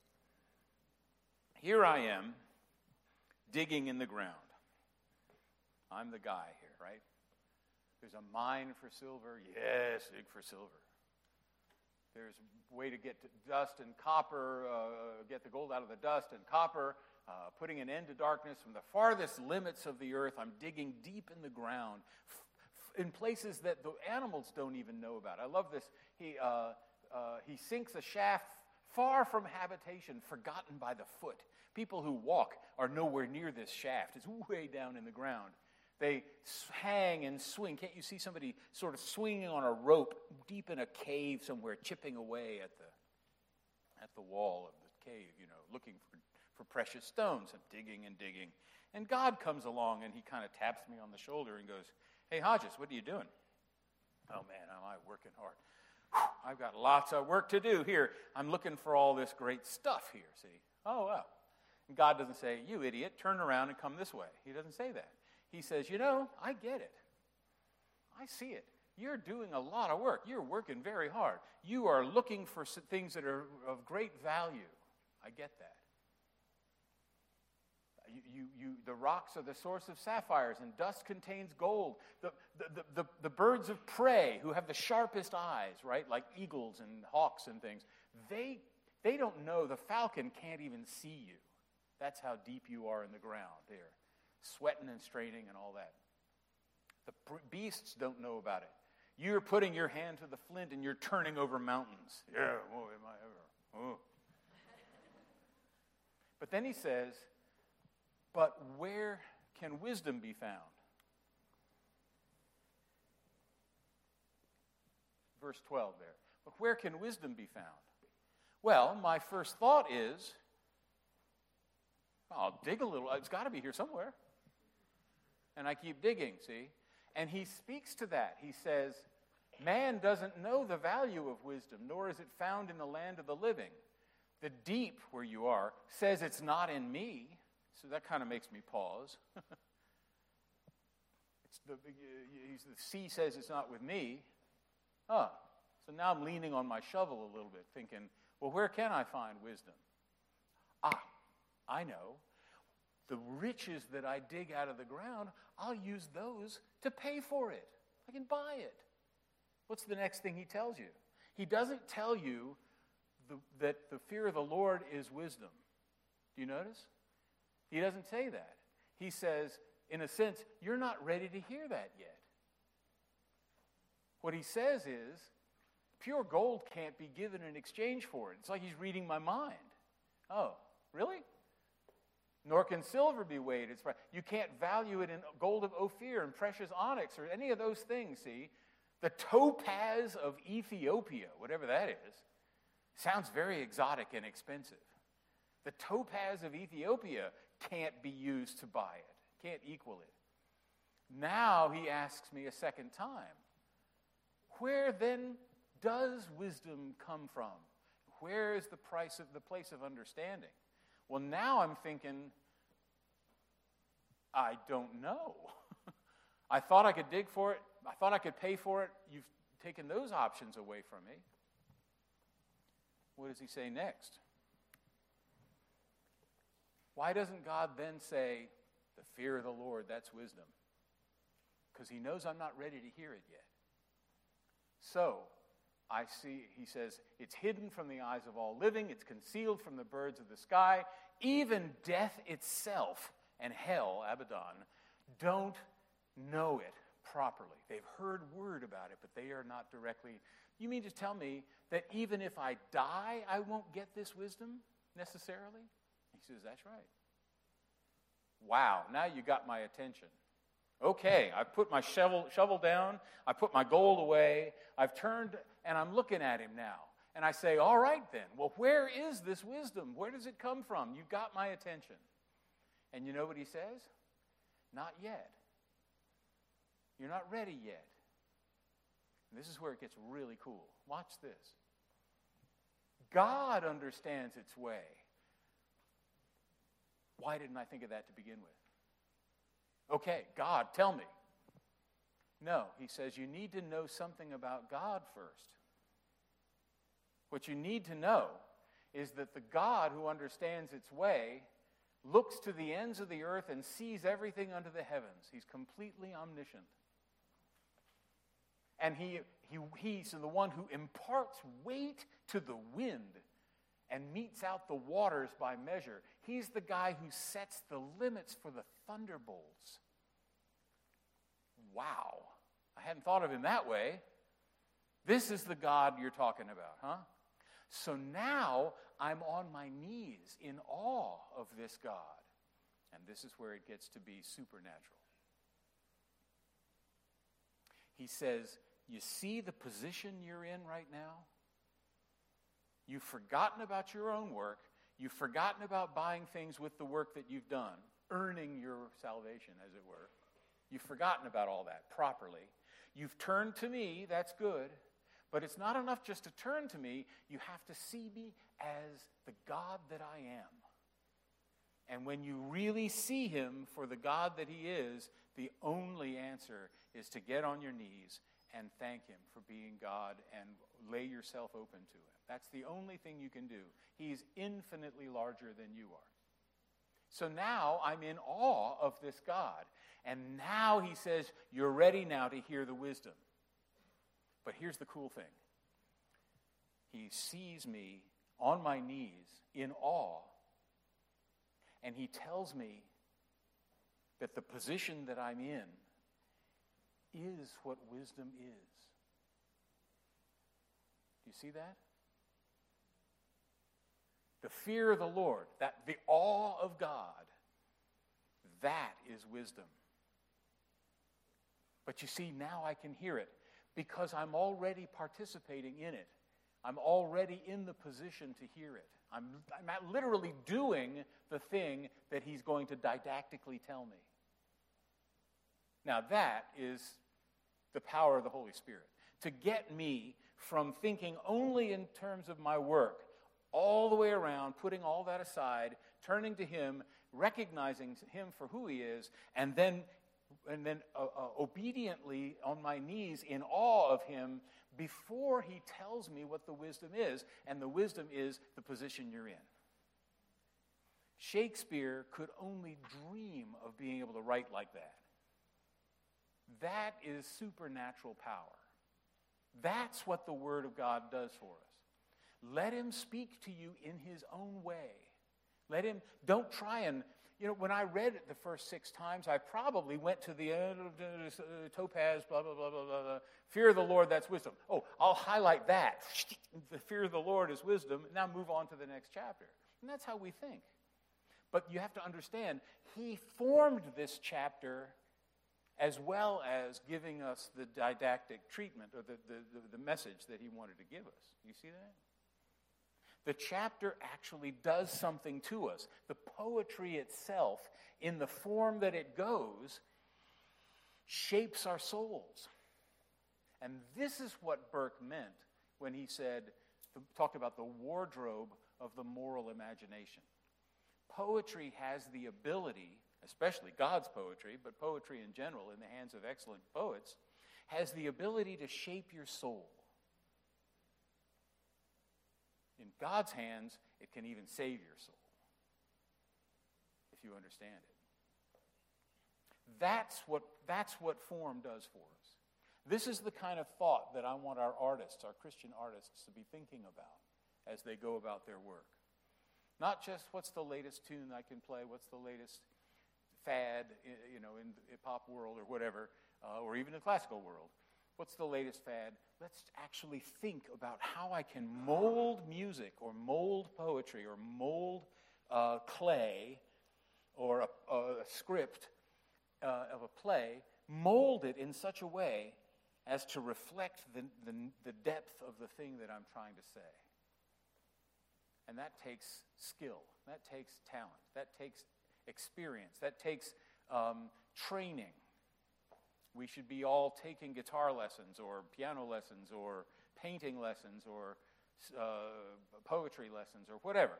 B: Here I am digging in the ground. I'm the guy here, right? There's a mine for silver. Yes, dig for silver. There's a way to get to dust and copper, uh, get the gold out of the dust and copper, uh, putting an end to darkness. From the farthest limits of the earth, I'm digging deep in the ground, f- f- in places that the animals don't even know about. I love this. He, uh, uh, he sinks a shaft far from habitation, forgotten by the foot. People who walk are nowhere near this shaft. It's way down in the ground. They hang and swing. Can't you see somebody sort of swinging on a rope deep in a cave somewhere, chipping away at the at the wall of the cave, you know, looking for, for precious stones and digging and digging. And God comes along and he kind of taps me on the shoulder and goes, "Hey, Hodges, what are you doing?" "Oh, man, am I working hard. Whew, I've got lots of work to do here. I'm looking for all this great stuff here, see." "Oh, well." And God doesn't say, "You idiot, turn around and come this way." He doesn't say that. He says, "You know, I get it. I see it. You're doing a lot of work. You're working very hard. You are looking for things that are of great value. I get that. You, you, you, the rocks are the source of sapphires, and dust contains gold. The, the, the, the, the birds of prey who have the sharpest eyes, right, like eagles and hawks and things, they, they don't know. The falcon can't even see you. That's how deep you are in the ground there. Sweating and straining and all that. The beasts don't know about it. You're putting your hand to the flint and you're turning over mountains. Yeah, oh, am I ever? Oh. But then he says, but where can wisdom be found? Verse twelve there. But where can wisdom be found? Well, my first thought is, I'll dig a little. It's got to be here somewhere. And I keep digging, see? And he speaks to that. He says, man doesn't know the value of wisdom, nor is it found in the land of the living. The deep, where you are, says it's not in me. So that kind of makes me pause. it's the, the sea says it's not with me. Huh. So now I'm leaning on my shovel a little bit, thinking, well, where can I find wisdom? Ah, I know. The riches that I dig out of the ground, I'll use those to pay for it. I can buy it. What's the next thing he tells you? He doesn't tell you the, that the fear of the Lord is wisdom. Do you notice? He doesn't say that. He says, in a sense, you're not ready to hear that yet. What he says is, pure gold can't be given in exchange for it. It's like he's reading my mind. Oh, really? Nor can silver be weighed. It's, you can't value it in gold of Ophir and precious onyx or any of those things, see? The topaz of Ethiopia, whatever that is, sounds very exotic and expensive. The topaz of Ethiopia can't be used to buy it, can't equal it. Now he asks me a second time, where then does wisdom come from? Where is the price of the place of understanding? Well, now I'm thinking, I don't know. I thought I could dig for it. I thought I could pay for it. You've taken those options away from me. What does he say next? Why doesn't God then say, the fear of the Lord, that's wisdom? Because he knows I'm not ready to hear it yet. So, I see, he says, it's hidden from the eyes of all living, it's concealed from the birds of the sky, even death itself and hell, Abaddon, don't know it properly. They've heard word about it, but they are not directly. You mean to tell me that even if I die, I won't get this wisdom necessarily? He says, that's right. Wow, now you got my attention. Okay, I put my shovel, shovel down, I put my gold away, I've turned, and I'm looking at him now. And I say, all right then, well, where is this wisdom? Where does it come from? You got my attention. And you know what he says? Not yet. You're not ready yet. And this is where it gets really cool. Watch this. God understands its way. Why didn't I think of that to begin with? Okay, God, tell me. No, he says you need to know something about God first. What you need to know is that the God who understands its way looks to the ends of the earth and sees everything under the heavens. He's completely omniscient. And he, he, he's the one who imparts weight to the wind and metes out the waters by measure. He's the guy who sets the limits for the thunderbolts. Wow. I hadn't thought of him that way. This is the God you're talking about, huh? So now I'm on my knees in awe of this God. And this is where it gets to be supernatural. He says, you see the position you're in right now? You've forgotten about your own work. You've forgotten about buying things with the work that you've done, earning your salvation, as it were. You've forgotten about all that properly. You've turned to me, that's good. But it's not enough just to turn to me. You have to see me as the God that I am. And when you really see him for the God that he is, the only answer is to get on your knees and thank him for being God and lay yourself open to him. That's the only thing you can do. He's infinitely larger than you are. So now I'm in awe of this God. And now he says, you're ready now to hear the wisdom. But here's the cool thing. He sees me on my knees in awe. And he tells me that the position that I'm in is what wisdom is. Do you see that? The fear of the Lord, that the awe of God, that is wisdom. But you see, now I can hear it because I'm already participating in it I'm already in the position to hear it. I'm, I'm literally doing the thing that he's going to didactically tell me. Now that is the power of the Holy Spirit, to get me from thinking only in terms of my work, all the way around, putting all that aside, turning to him, recognizing him for who he is, and then, and then uh, uh, obediently on my knees in awe of him before he tells me what the wisdom is, and the wisdom is the position you're in. Shakespeare could only dream of being able to write like that. That is supernatural power. That's what the Word of God does for us. Let him speak to you in his own way. Let him, don't try and, you know, when I read it the first six times, I probably went to the end of uh, Topaz, blah, blah, blah, blah, blah. Fear of the Lord, that's wisdom. Oh, I'll highlight that. The fear of the Lord is wisdom. Now move on to the next chapter. And that's how we think. But you have to understand, he formed this chapter as well as giving us the didactic treatment or the, the, the, the message that he wanted to give us. You see that? The chapter actually does something to us. The poetry itself, in the form that it goes, shapes our souls. And this is what Burke meant when he said, talked about the wardrobe of the moral imagination. Poetry has the ability, especially God's poetry, but poetry in general in the hands of excellent poets, has the ability to shape your soul. In God's hands, it can even save your soul, if you understand it. That's what, that's what form does for us. This is the kind of thought that I want our artists, our Christian artists, to be thinking about as they go about their work. Not just what's the latest tune I can play, what's the latest fad, you know, in the pop world or whatever, uh, or even the classical world. What's the latest fad? Let's actually think about how I can mold music or mold poetry or mold uh, clay or a, a script uh, of a play, mold it in such a way as to reflect the, the, the depth of the thing that I'm trying to say. And that takes skill, that takes talent, that takes experience, that takes um, training. We should be all taking guitar lessons or piano lessons or painting lessons or uh, poetry lessons or whatever.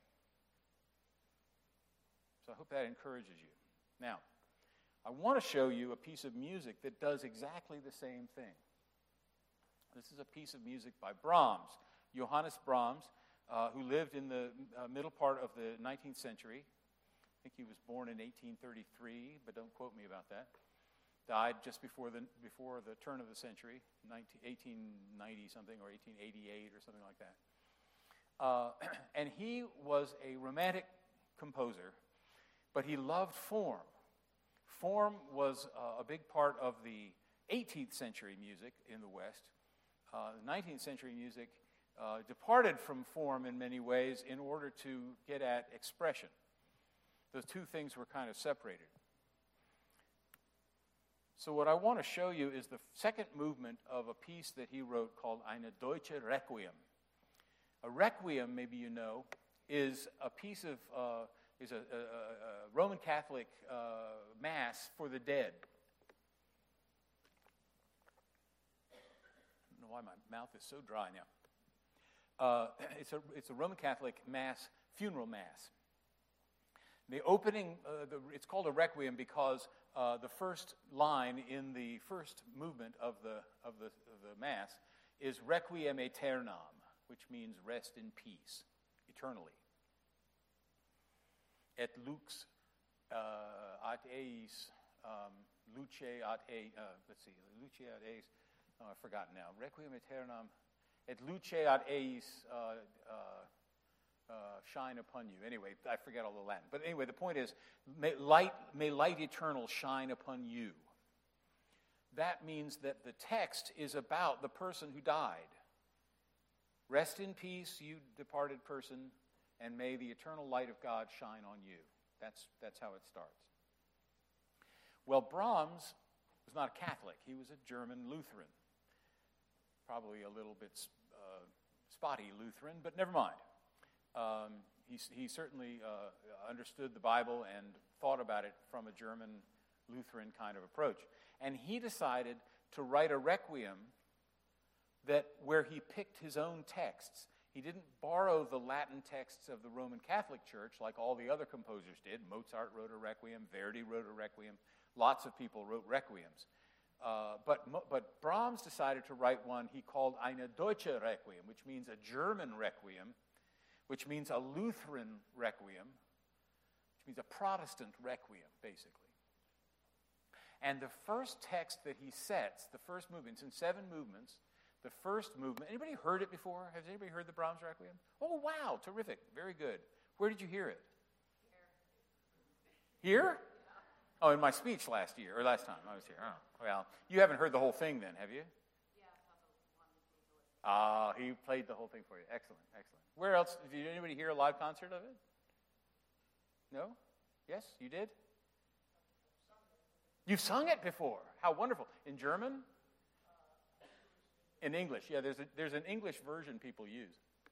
B: So I hope that encourages you. Now, I want to show you a piece of music that does exactly the same thing. This is a piece of music by Brahms, Johannes Brahms, uh, who lived in the uh, middle part of the nineteenth century. I think he was born in eighteen thirty-three, but don't quote me about that. Died just before the before the turn of the century, eighteen ninety something or eighteen eighty-eight or something like that. Uh, and he was a romantic composer, but he loved form. Form was uh, a big part of the eighteenth century music in the West. Uh, the nineteenth century music uh, departed from form in many ways in order to get at expression. Those two things were kind of separated. So what I want to show you is the second movement of a piece that he wrote called Eine Deutsche Requiem. A requiem, maybe you know, is a piece of, uh, is a, a, a Roman Catholic uh, mass for the dead. I don't know why my mouth is so dry now. Uh, it's a it's a Roman Catholic mass, funeral mass. The opening, uh, the, it's called a requiem because uh, the first line in the first movement of the of the of the mass is Requiem Aeternam, which means rest in peace, eternally. Et lux uh, ad eis, um, luce ad eis, uh, let's see, luce ad eis, oh, I've forgotten now. Requiem Aeternam, et luce ad eis, uh, uh, Uh, shine upon you. Anyway, I forget all the Latin. But anyway, the point is, may light, may light eternal shine upon you. That means that the text is about the person who died. Rest in peace, you departed person, and may the eternal light of God shine on you. That's, that's how it starts. Well, Brahms was not a Catholic. He was a German Lutheran. Probably a little bit uh, spotty Lutheran, but never mind. Um, he, he certainly uh, understood the Bible and thought about it from a German Lutheran kind of approach. And he decided to write a requiem that where he picked his own texts. He didn't borrow the Latin texts of the Roman Catholic Church like all the other composers did. Mozart wrote a requiem, Verdi wrote a requiem, lots of people wrote requiems. Uh, but, but Brahms decided to write one he called eine Deutsche Requiem, which means a German requiem, which means a Lutheran requiem, which means a Protestant requiem, basically. And the first text that he sets, the first movement, it's in seven movements, the first movement, anybody heard it before? Has anybody heard the Brahms Requiem? Oh, wow, terrific, very good. Where did you hear it? Here. Here? Oh, in my speech last year, or last time I was here. Oh, well, you haven't heard the whole thing then, have you? Yeah. Ah, uh, he played the whole thing for you. Excellent, excellent. Where else? Did anybody hear a live concert of it? No? Yes, you did? You've sung it before. How wonderful. In German? In English. Yeah, there's a, there's an English version people use.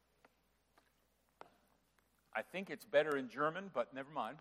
B: I think it's better in German, but never mind.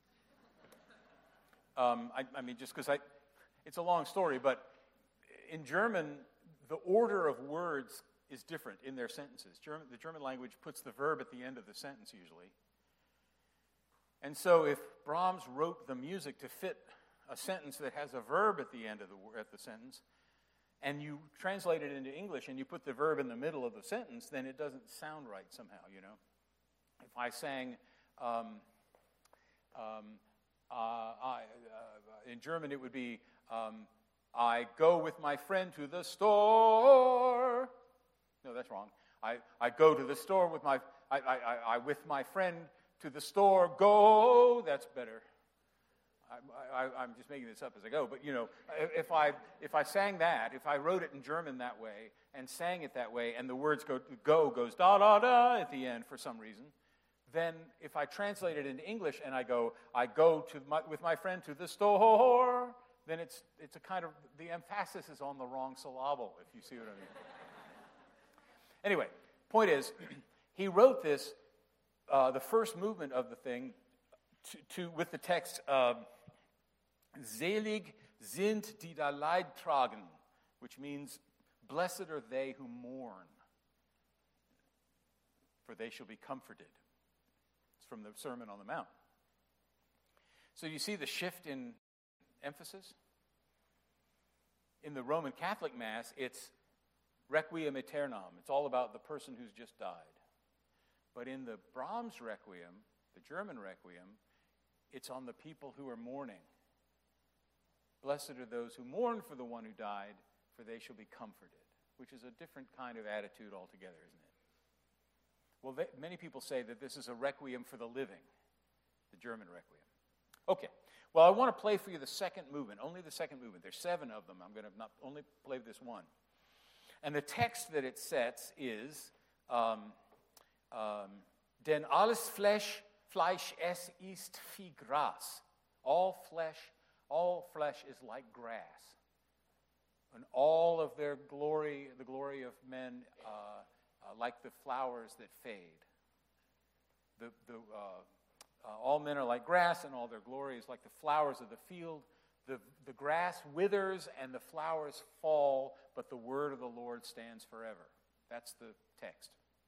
B: Um, I, I mean, just because I, it's a long story, but in German, the order of words is different in their sentences. German, the German language puts the verb at the end of the sentence usually. And so if Brahms wrote the music to fit a sentence that has a verb at the end of the, at the sentence, and you translate it into English and you put the verb in the middle of the sentence, then it doesn't sound right somehow, you know. If I sang, um, um, uh, I, uh, in German it would be, um, I go with my friend to the store. No, that's wrong. I, I go to the store with my, I, I, I, I with my friend to the store, go. That's better. I, I, I'm just making this up as I go, but you know, if I if I sang that, if I wrote it in German that way and sang it that way, and the words go go goes da da da at the end for some reason, then if I translate it into English and I go I go to my, with my friend to the store, then it's it's a kind of the emphasis is on the wrong syllable, if you see what I mean. Anyway, point is, he wrote this uh, the first movement of the thing to, to with the text. Uh, Selig sind die da Leid tragen, which means, blessed are they who mourn, for they shall be comforted. It's from the Sermon on the Mount. So you see the shift in emphasis? In the Roman Catholic Mass, it's Requiem Aeternam. It's all about the person who's just died. But in the Brahms Requiem, the German Requiem, it's on the people who are mourning. Blessed are those who mourn for the one who died, for they shall be comforted, which is a different kind of attitude altogether, isn't it? Well, they, many people say that this is a requiem for the living, the German requiem. Okay, well, I want to play for you the second movement, only the second movement. There's seven of them. I'm going to not only play this one. And the text that it sets is, um, um, denn alles Fleisch, Fleisch es ist wie Gras. All flesh All flesh is like grass, and all of their glory, the glory of men, uh, uh, like the flowers that fade. The, the, uh, uh, all men are like grass, and all their glory is like the flowers of the field. The, the grass withers, and the flowers fall, but the word of the Lord stands forever. That's the text.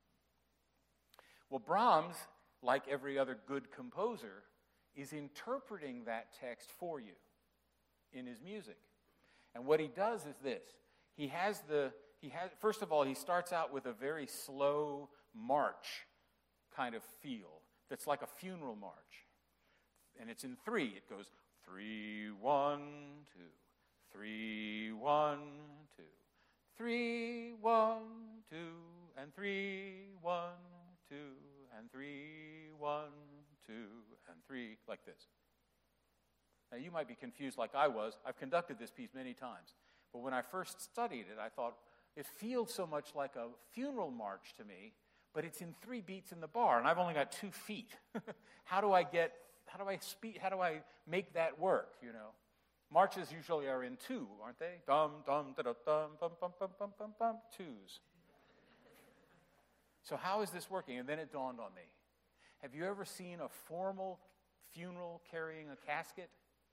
B: Well, Brahms, like every other good composer, is interpreting that text for you in his music. And what he does is this. He has the, he has, first of all, he starts out with a very slow march kind of feel that's like a funeral march. And it's in three. It goes three, one, two, three, one, two, three, one, two, and three, one, two, and three, one, two, and three, like this. Now, you might be confused like I was. I've conducted this piece many times. But when I first studied it, I thought, it feels so much like a funeral march to me, but it's in three beats in the bar, and I've only got two feet. How do I get, how do I speak, how do I make that work, you know? Marches usually are in two, aren't they? Dum, dum, da, da, dum, bum, bum, bum, bum, bum, bum, twos. So how is this working? And then it dawned on me. Have you ever seen a formal funeral carrying a casket?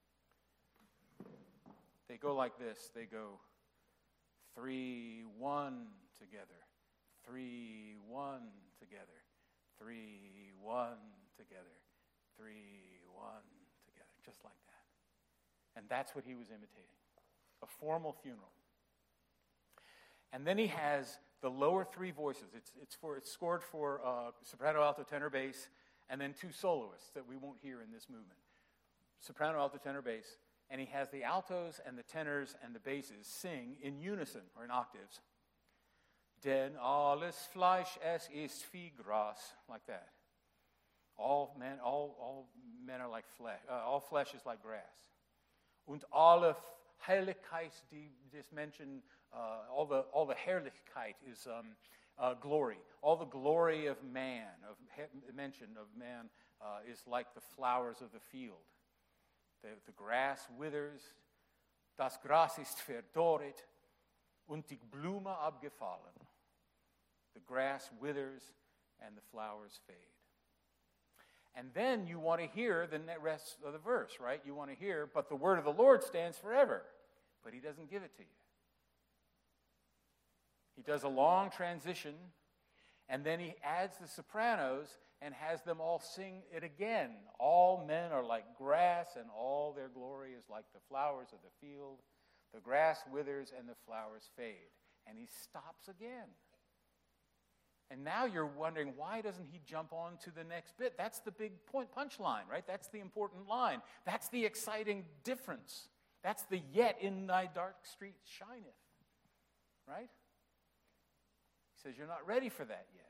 B: They go like this. They go three, one together. Three, one together. Three, one together. Three, one together. Just like that. And that's what he was imitating. A formal funeral. And then he has the lower three voices. It's, it's, for, it's scored for uh, soprano, alto, tenor, bass, and then two soloists that we won't hear in this movement. Soprano, alto, tenor, bass. And he has the altos and the tenors and the basses sing in unison, or in octaves. Denn alles Fleisch es ist wie Gras, like that. All men, all, all men are like flesh. Uh, all flesh is like grass. Und alle Heiligkeit, die just mentioned, uh, all the all the Herrlichkeit is um, uh, glory. All the glory of man, of he- mention of man, uh, is like the flowers of the field. The, the grass withers, das Gras ist verdorret, und die Blume abgefallen. The grass withers and the flowers fade. And then you want to hear the rest of the verse, right? You want to hear, but the word of the Lord stands forever. But he doesn't give it to you. He does a long transition, and then he adds the sopranos and has them all sing it again. All men are like grass, and all their glory is like the flowers of the field. The grass withers and the flowers fade. And he stops again. And now you're wondering, why doesn't he jump on to the next bit? That's the big point punchline, right? That's the important line. That's the exciting difference. That's the yet in thy dark street shineth, right? He says, you're not ready for that yet.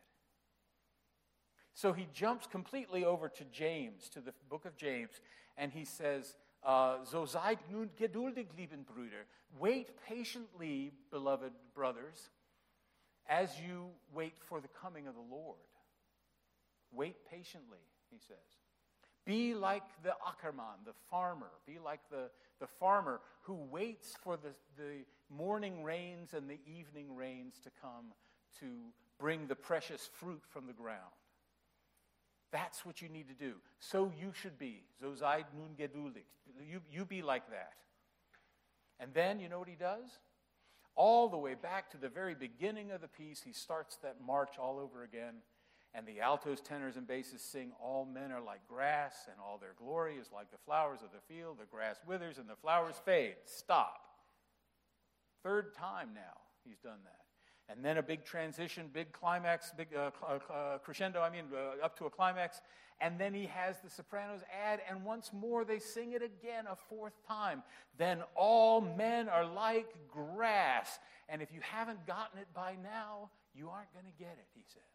B: So he jumps completely over to James, to the book of James, and he says, uh, So seid nun geduldig, lieben Brüder. Wait patiently, beloved brothers, as you wait for the coming of the Lord. Wait patiently, he says. Be like the ackerman, the farmer. Be like the, the farmer who waits for the, the morning rains and the evening rains to come to bring the precious fruit from the ground. That's what you need to do. So you should be. So seid nun geduldig. You, you be like that. And then, you know what he does? All the way back to the very beginning of the piece, he starts that march all over again. And the altos, tenors, and basses sing, all men are like grass, and all their glory is like the flowers of the field. The grass withers and the flowers fade. Stop. Third time now he's done that. And then a big transition, big climax, big uh, uh, crescendo, I mean, uh, up to a climax. And then he has the sopranos add, and once more they sing it again a fourth time. Then all men are like grass. And if you haven't gotten it by now, you aren't going to get it, he says.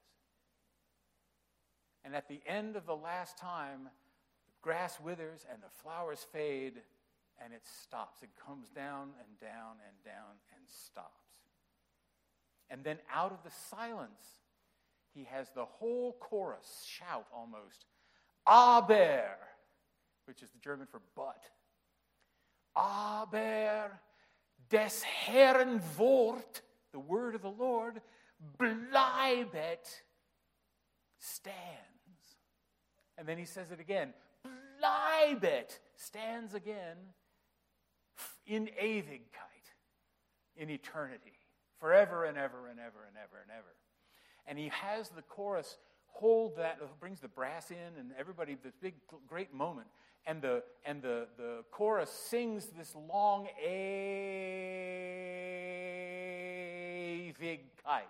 B: And at the end of the last time, grass withers and the flowers fade, and it stops. It comes down and down and down and stops. And then out of the silence, he has the whole chorus shout almost, Aber, which is the German for but. Aber des Herrn Wort, the word of the Lord, bleibet, stands. And then he says it again, bleibet, stands again, in Ewigkeit, in eternity. Forever and ever and ever and ever and ever. And he has the chorus hold that, brings the brass in and everybody, this big, great moment. And the and the, the chorus sings this long Ewigkeit.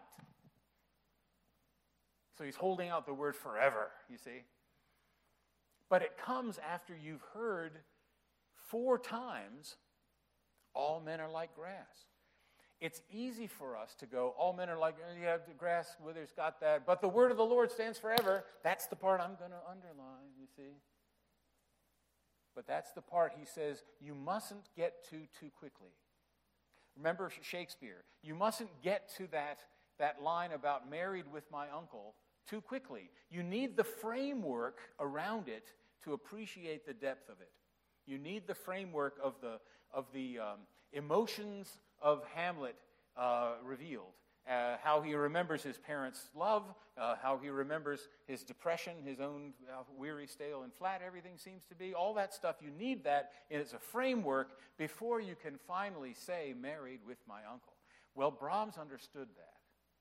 B: So he's holding out the word forever, you see. But it comes after you've heard four times, all men are like grass. It's easy for us to go, all men are like, yeah, the grass withers, got that. But the word of the Lord stands forever. That's the part I'm going to underline, you see. But that's the part he says you mustn't get to too quickly. Remember Shakespeare. You mustn't get to that, that line about married with my uncle too quickly. You need the framework around it to appreciate the depth of it. You need the framework of the, of the um, emotions of Hamlet uh, revealed, uh, how he remembers his parents' love, uh, how he remembers his depression, his own uh, weary, stale, and flat everything seems to be. All that stuff, you need that as a framework before you can finally say, married with my uncle. Well, Brahms understood that.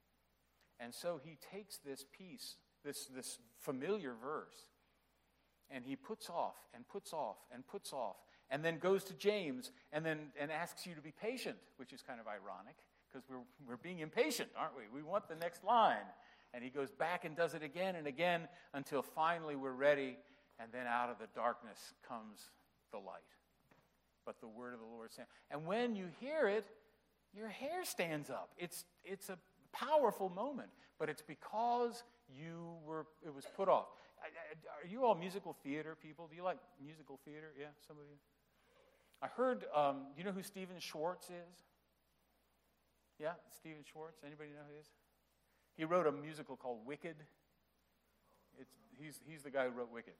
B: And so he takes this piece, this, this familiar verse, and he puts off and puts off and puts off, and then goes to James and then and asks you to be patient, which is kind of ironic, because we're, we're being impatient, aren't we? We want the next line. And he goes back and does it again and again until finally we're ready, and then out of the darkness comes the light. But the word of the Lord stands. And when you hear it, your hair stands up. It's, it's a powerful moment, but it's because you were, it was put off. Are you all musical theater people? Do you like musical theater? Yeah, some of you? I heard, um, you know who Stephen Schwartz is? Yeah, Stephen Schwartz. Anybody know who he is? He wrote a musical called Wicked. It's, he's, he's the guy who wrote Wicked.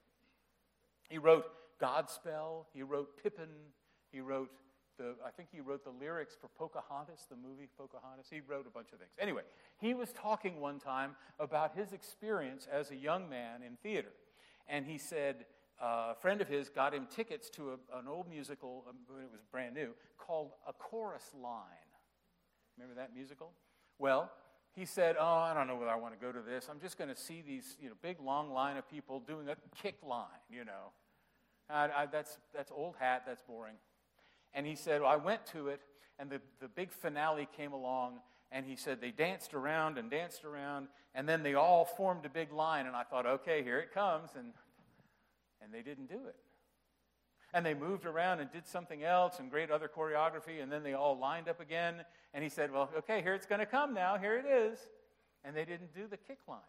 B: He wrote Godspell. He wrote Pippin. He wrote the, I think he wrote the lyrics for Pocahontas, the movie Pocahontas. He wrote a bunch of things. Anyway, he was talking one time about his experience as a young man in theater. And he said uh, a friend of his got him tickets to a, an old musical, um, when it was brand new, called A Chorus Line. Remember that musical? Well, he said, oh, I don't know whether I want to go to this. I'm just going to see these, you know, big, long line of people doing a kick line, you know. I, I, that's, that's old hat, that's boring. And he said, well, I went to it, and the, the big finale came along, and he said they danced around and danced around, and then they all formed a big line, and I thought, okay, here it comes, and and they didn't do it. And they moved around and did something else and great other choreography, and then they all lined up again. And he said, well, okay, here it's going to come now. Here it is. And they didn't do the kick line.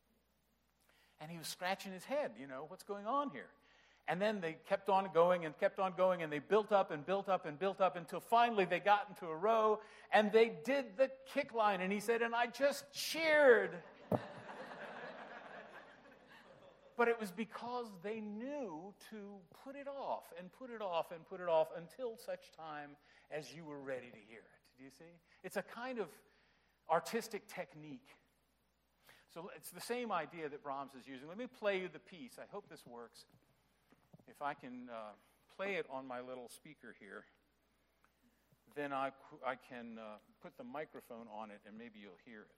B: And he was scratching his head, you know, what's going on here? And then they kept on going and kept on going, and they built up and built up and built up until finally they got into a row, and they did the kick line. And he said, and I just cheered. But it was because they knew to put it off and put it off and put it off until such time as you were ready to hear it. Do you see? It's a kind of artistic technique. So it's the same idea that Brahms is using. Let me play you the piece. I hope this works. If I can uh, play it on my little speaker here, then I, I can uh, put the microphone on it and maybe you'll hear it.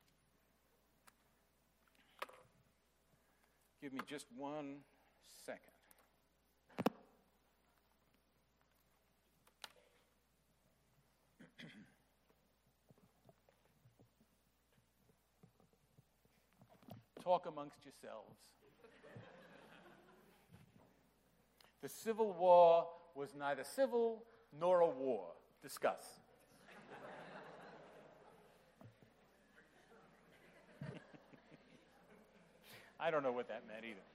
B: Give me just one second. Talk amongst yourselves. The Civil War was neither civil nor a war. Discuss. I don't know what that meant either.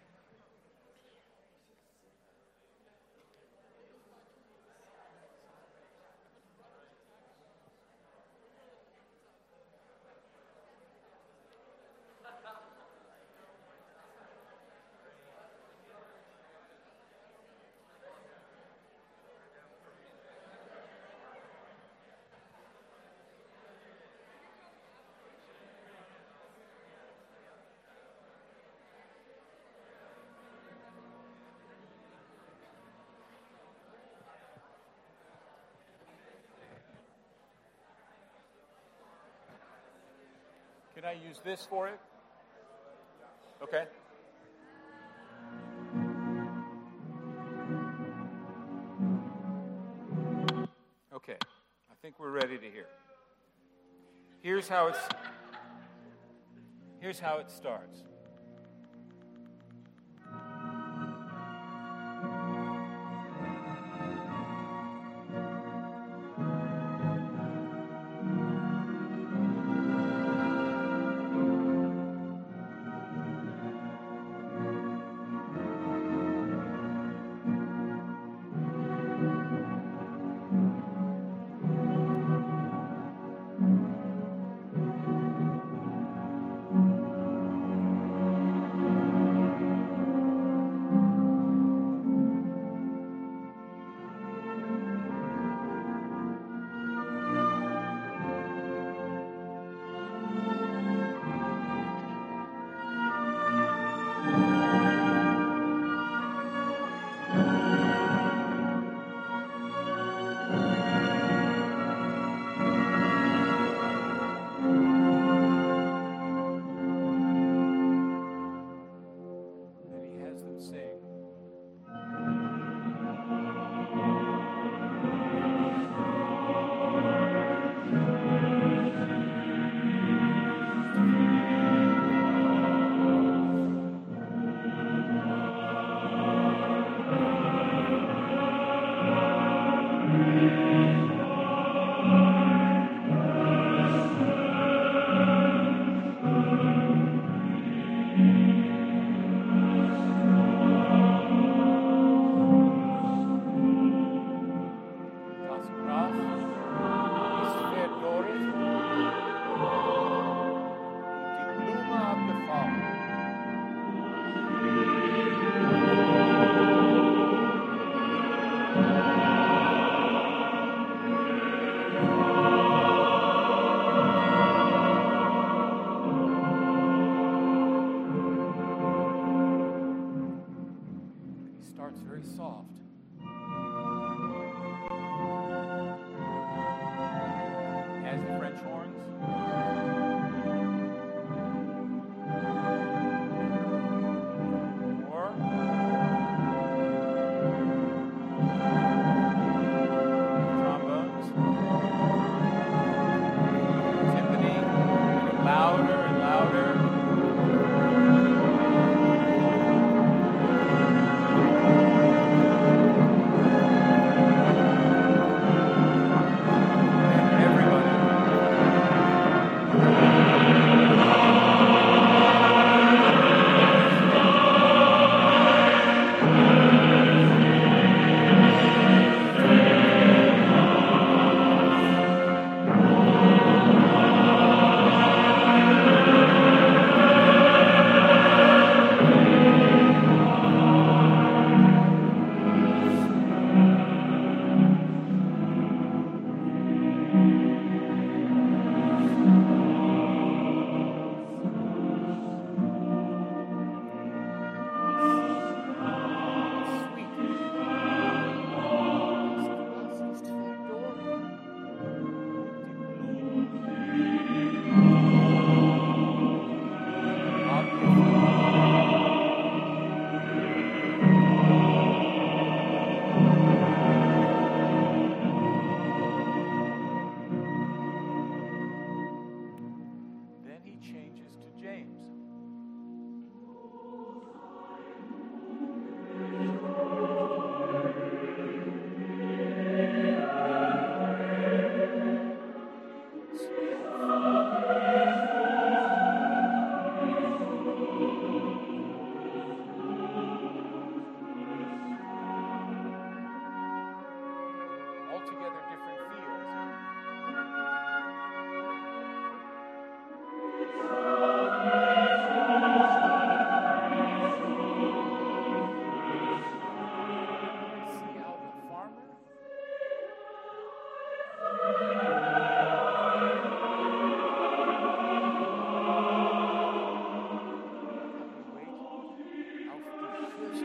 B: Can I use this for it? Okay. Okay. I think we're ready to hear. Here's how it's Here's how it starts. soft. As the French horns. Or trombones. Timpani, getting louder and louder. Altogether different fields. See how the farmer wait, auf die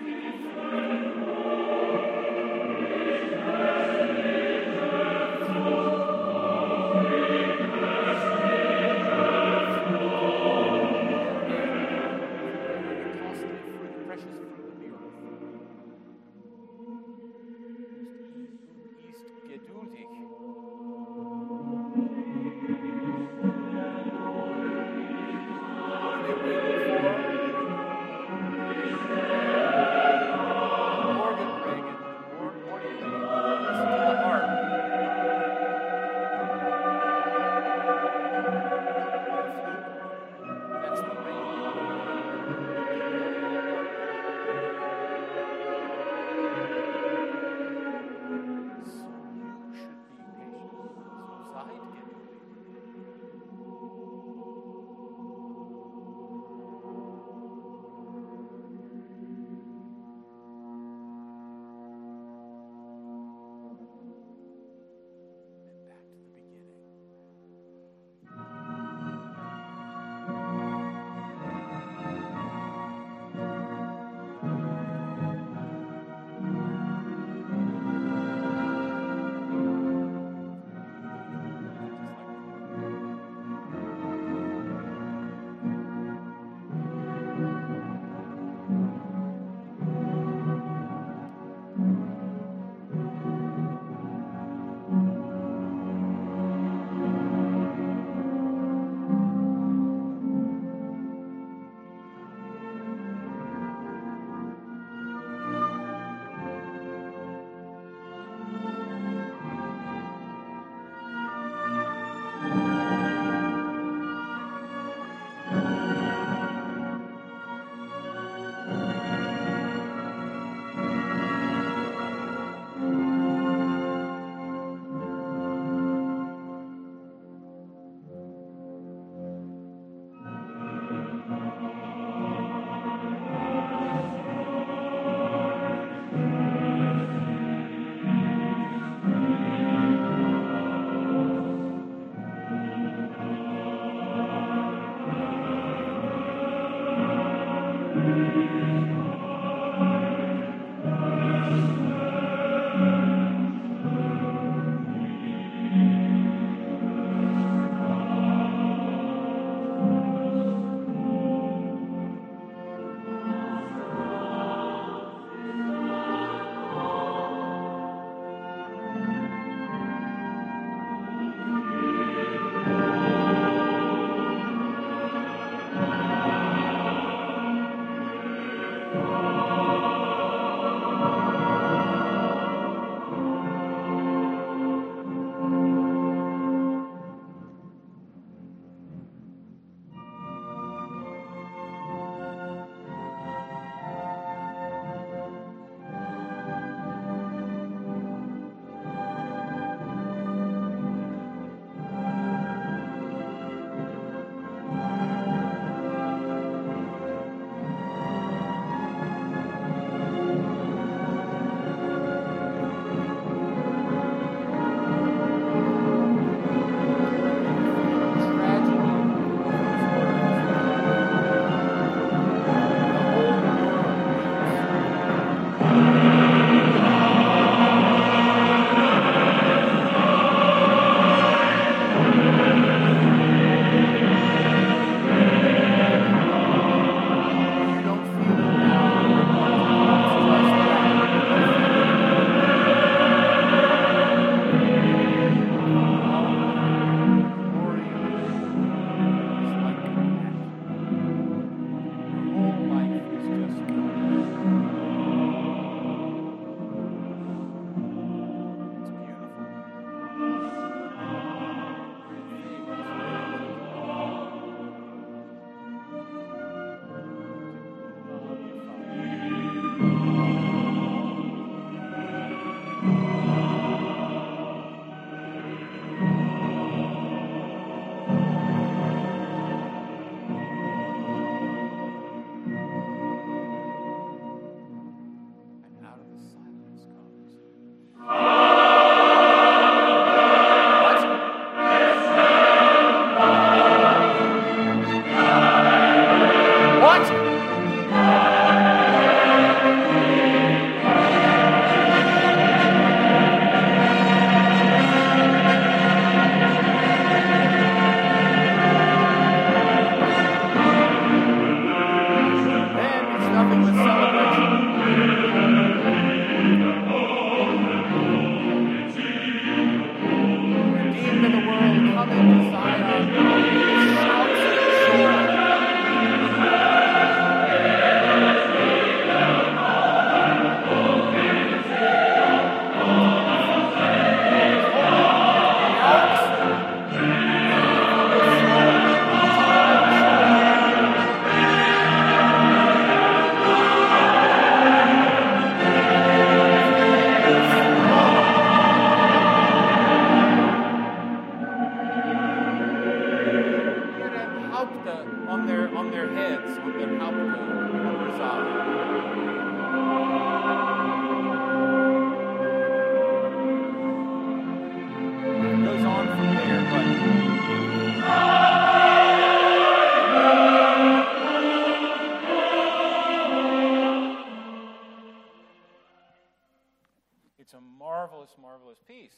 B: It's a marvelous, marvelous piece.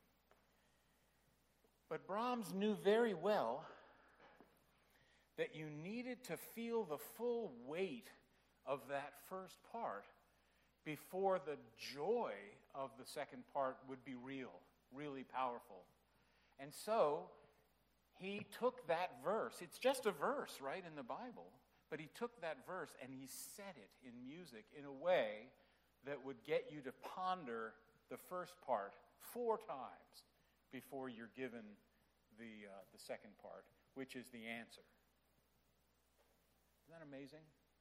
B: But Brahms knew very well that you needed to feel the full weight of that first part before the joy of the second part would be real, really powerful. And so he took that verse. It's just a verse, right, in the Bible. But he took that verse and he set it in music in a way that would get you to ponder the first part four times before you're given the, uh, the second part, which is the answer. Isn't that amazing?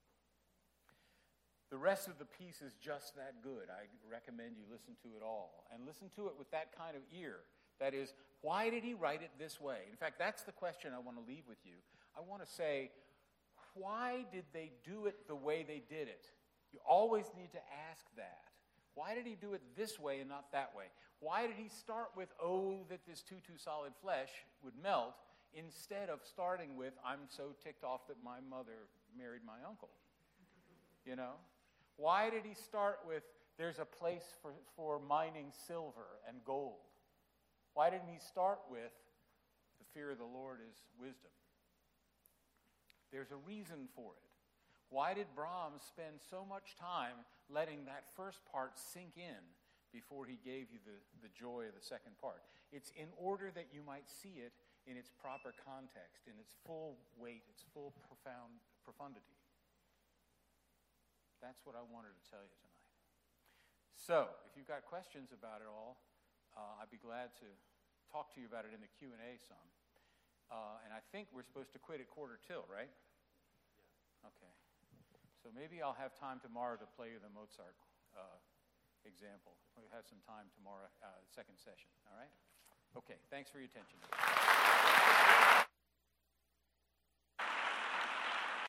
B: The rest of the piece is just that good. I recommend you listen to it all. And listen to it with that kind of ear. That is, why did he write it this way? In fact, that's the question I want to leave with you. I want to say, why did they do it the way they did it? You always need to ask that. Why did he do it this way and not that way? Why did he start with, oh, that this tutu solid flesh would melt, instead of starting with, I'm so ticked off that my mother married my uncle? You know? Why did he start with, there's a place for, for mining silver and gold? Why didn't he start with, the fear of the Lord is wisdom? There's a reason for it. Why did Brahms spend so much time letting that first part sink in before he gave you the, the joy of the second part? It's in order that you might see it in its proper context, in its full weight, its full profound profundity. That's what I wanted to tell you tonight. So, if you've got questions about it all, uh, I'd be glad to talk to you about it in the Q and A some. Uh, and I think we're supposed to quit at quarter till, right? Yeah. Okay. So maybe I'll have time tomorrow to play you the Mozart uh, example. We'll have some time tomorrow, uh, second session, all right? Okay, thanks for your attention.